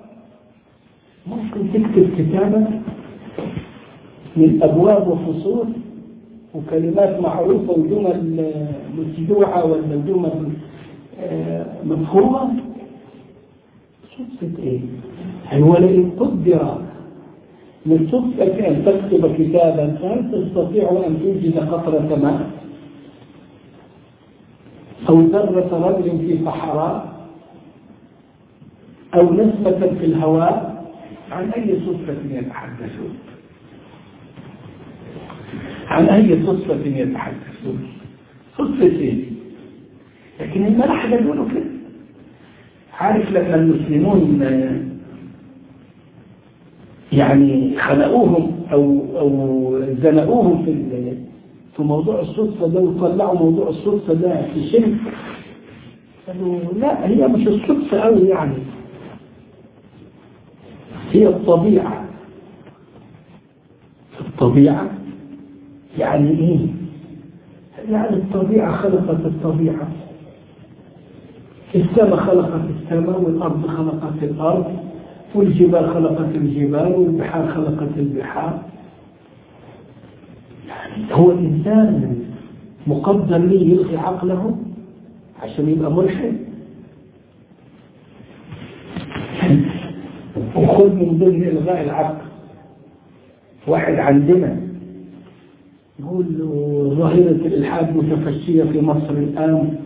ممكن تكتب كتابة من أبواب وفصول وكلمات معروفة وجمل متبوعة ولا جمل مفهومة. صدفة إيه؟ هو لئن قدر من صدفة أن تكتب كتابا فهل تستطيع أن توجد قطرة ماء أو ذرة رمل في صحراء أو نسمة في الهواء؟ عن أي صدفة يتحدثون؟ عن أي صدفة يتحدثون؟ صدفة إيه؟ لكن الملاحدة يقولوا كده. عارف لما المسلمون يعني خلقوهم أو زنقوهم في موضوع الصدفة ده وطلعوا موضوع الصدفة ده في شرك، قالوا لا، هي مش الصدفة قوي، يعني هي الطبيعة. الطبيعة يعني ايه؟ يعني الطبيعة خلقت الطبيعة، السماء خلقت السماء والأرض خلقت الأرض والجبال خلقت الجبال والبحار خلقت البحار. يعني هو الإنسان مقدر ليه يلغي عقله عشان يبقى ملحد؟ وخذ من ضمن إلغاء العقل واحد عندنا يقول ظاهرة الإلحاد متفشية في مصر الآن.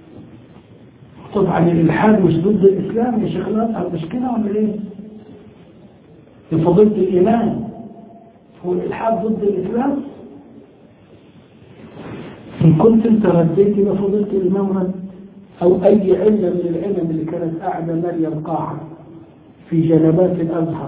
طبعا الإلحاد مش ضد الإسلام يا شيخ الأزهر، مش كده ولا إيه؟ فضيلة الإيمان هو الإلحاد ضد الإسلام؟ إن كنت أنت رديت إلى فضيلة الإمام رد، أو أي علم من العلم اللي كانت قاعدة مالية القاعة في جنبات الأزهر،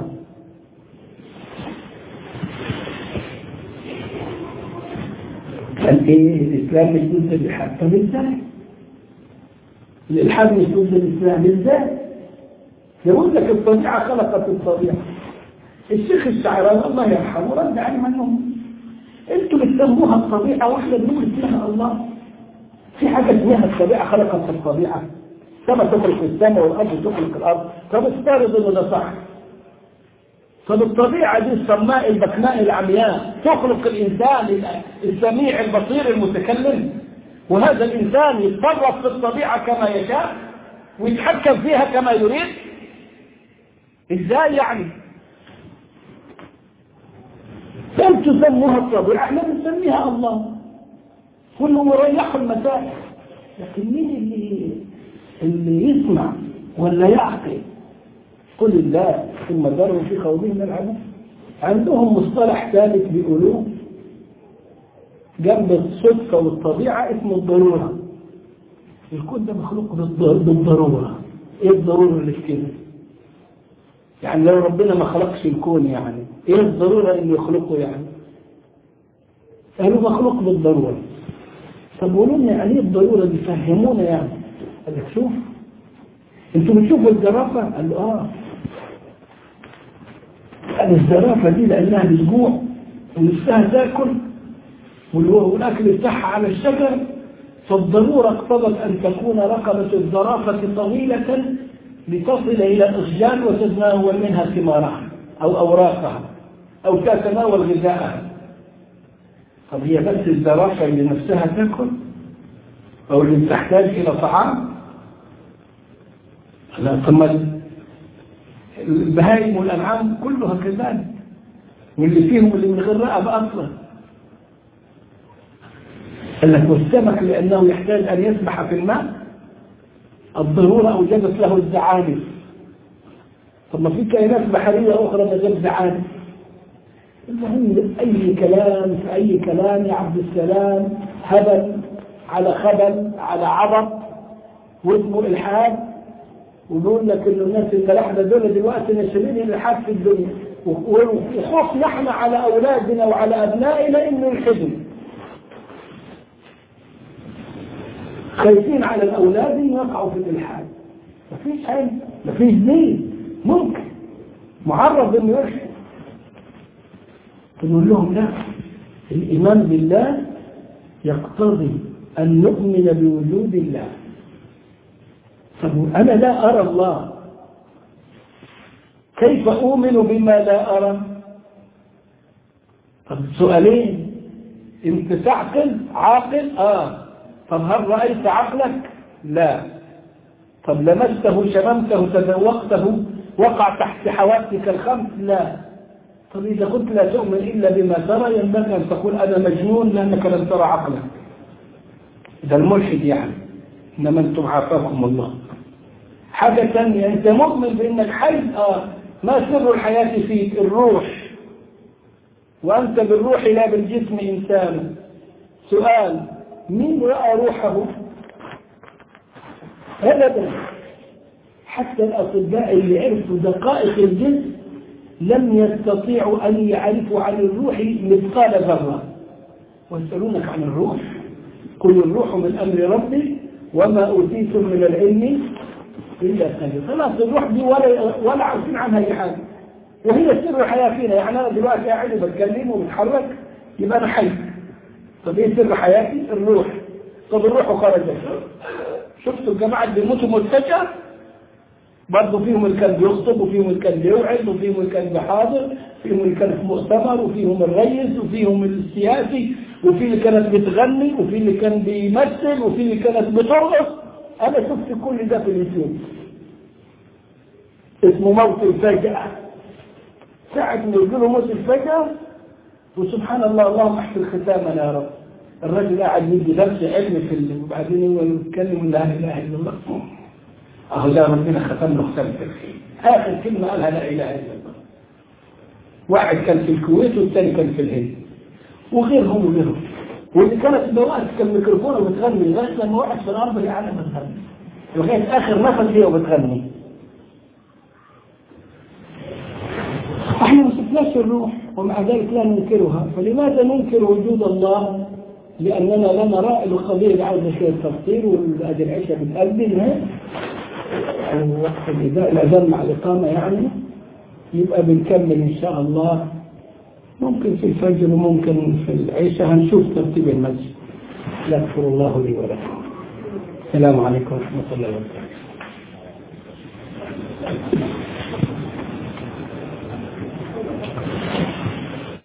قال إيه الإسلام مش ضد الإلحاد؟ طب إزاي؟ الإلحاد مش ضد الإسلام إزاي؟ يقول لك الطبيعة خلقت الطبيعة. الشيخ الشعراني الله يرحمه رد عليه منهم، انتوا بتسموها الطبيعة واحنا بنقول فيها الله. في حاجة اسمها الطبيعة خلقت الطبيعة، كما تخلق السماء والأرض تخلق الأرض. طب استعرض إنه ده صح. طب الطبيعة دي السماء البكماء العمياء تخلق الإنسان السميع البصير المتكلم، وهذا الإنسان يتصرف في الطبيعة كما يشاء ويتحكم فيها كما يريد. إزاي يعني؟ لم تسموها الطبيعة، احنا بنسميها الله. كله مريح المسائل. لكن مين اللي يسمع ولا يعقل؟ قل الله ثم ذروا في خوضهم يلعبون. عندهم مصطلح ثالث بيقولوه جنب الصدفة والطبيعة اسمه الضرورة. الكون ده مخلوق بالضرورة. ايه الضرورة اللي في كده؟ يعني لو ربنا ما خلقش الكون يعني ايه الضرورة اللي يخلقه يعني؟ قالوا مخلوق بالضرورة. طب قولوا لنا يعني ايه الضرورة دي؟ فهمونا يعني. قال لك شوف انتوا بتشوفوا الزرافة؟ قال له اه. قال الزرافة دي لانها بتجوع ونفسها تاكل والاكل بتاعها على الشجر، فالضرورة اقتضت ان تكون رقبة الزرافة طويلة لتصل إلى الإخجال وتتناول منها ثمارها أو أوراقها أو تتناول غذاءها. طب هي بس الزرافة اللي نفسها تأكل أو اللي تحتاج إلى طعام؟ لا، ثم البهائم والأنعام كلها كذلك، واللي فيهم اللي من غير رقبة أصلا. قال لك والسمك لأنه يحتاج أن يسبح في الماء الضرورة أوجدت له الزعانف. طب ما في كائنات بحرية أخرى مجال زعانف. المهم أي كلام في أي كلام يا عبد السلام، هبل على خبل على عبط واسمه إلحاد. وبيقول لك إنه الناس الملاحدة دول دلوقتي ناشرين الإلحاد في الدنيا. وخوفنا احنا على أولادنا وعلى أبنائنا إنه يلحدوا. خايفين على الأولاد يقعوا في الإلحاد. مفيش علم، مفيش دين، ممكن معرض إنه يلحد. نقول لهم لا، الإيمان بالله يقتضي أن نؤمن بوجود الله. طب أنا لا أرى الله، كيف أؤمن بما لا أرى؟ طب سؤالين، أنت تعقل عاقل؟ طب هل رأيت عقلك؟ لا. طب لمسته شممته تذوقته وقع تحت حواسك الخمس؟ لا. طب إذا كنت لا تؤمن إلا بما ترى ينبغي أن تقول أنا مجنون لأنك لم ترى عقلك. ده الملحد يعني، إنما أنتم عافاكم الله. حاجة ثانية، أنت مؤمن بأنك حي؟ ما سر الحياة فيك؟ الروح، وأنت بالروح لا بالجسم إنسان. سؤال، مين رأى روحه؟ أبدا. حتى الأطباء اللي عرفوا دقائق الجسم لم يستطيعوا أن يعرفوا عن الروح مثقال ذرة. ويسألونك عن الروح، قل الروح من أمر ربي وما أوتيتم من العلم إلا قليلا. خلاص الروح دي ولا عارفين عنها أي حاجة، وهي سر الحياة فينا. يعني أنا دلوقتي قاعد وبتكلم وبتحرك يبقى أنا حي. طب إيه سر حياتي؟ الروح. طب الروح خرجت. شفتوا الجماعة اللي بيموتوا مرتجع؟ برضه فيهم اللي كان بيخطب، وفيهم اللي كان بيوعظ، وفيهم اللي كان بيحاضر، فيهم اللي كان في مؤتمر، وفيهم الرئيس، وفيهم السياسي، وفي اللي كانت بتغني، وفي اللي كان بيمثل، وفي اللي كانت بترقص. أنا شفت كل ده في اليوتيوب. اسمه موت الفجأة. ساعة ما يقولوا موت الفجأة، وسبحان الله اللهم احسن ختامنا يا رب. الرجل قاعد يدي درس علمي وبعدين هو يتكلم لا اله الا الله. لا ربنا ختم له ختم الخير. اخر كلمه قالها لا اله الا الله. واحد كان في الكويت والثاني كان في الهند وغيرهم وغيرهم. واللي كانت دلوقتي كان ميكروفون وبتغني لغايه لما وقعت في الارض اللي قاعده بتغني لغايه اخر نفس هي وبتغني. احنا ما شفناش الروح ومع ذلك لا ننكرها. فلماذا ننكر وجود الله؟ لاننا لا نرى القضيه اللي عاوزه شويه تفصيل. وادي العشاء بتأذن وقت الاذان مع الاقامه يعني، يبقى بنكمل ان شاء الله. ممكن في الفجر وممكن في العشاء، هنشوف ترتيب المسجد. يغفر الله لي ولكم. السلام عليكم ورحمه الله وبركاته.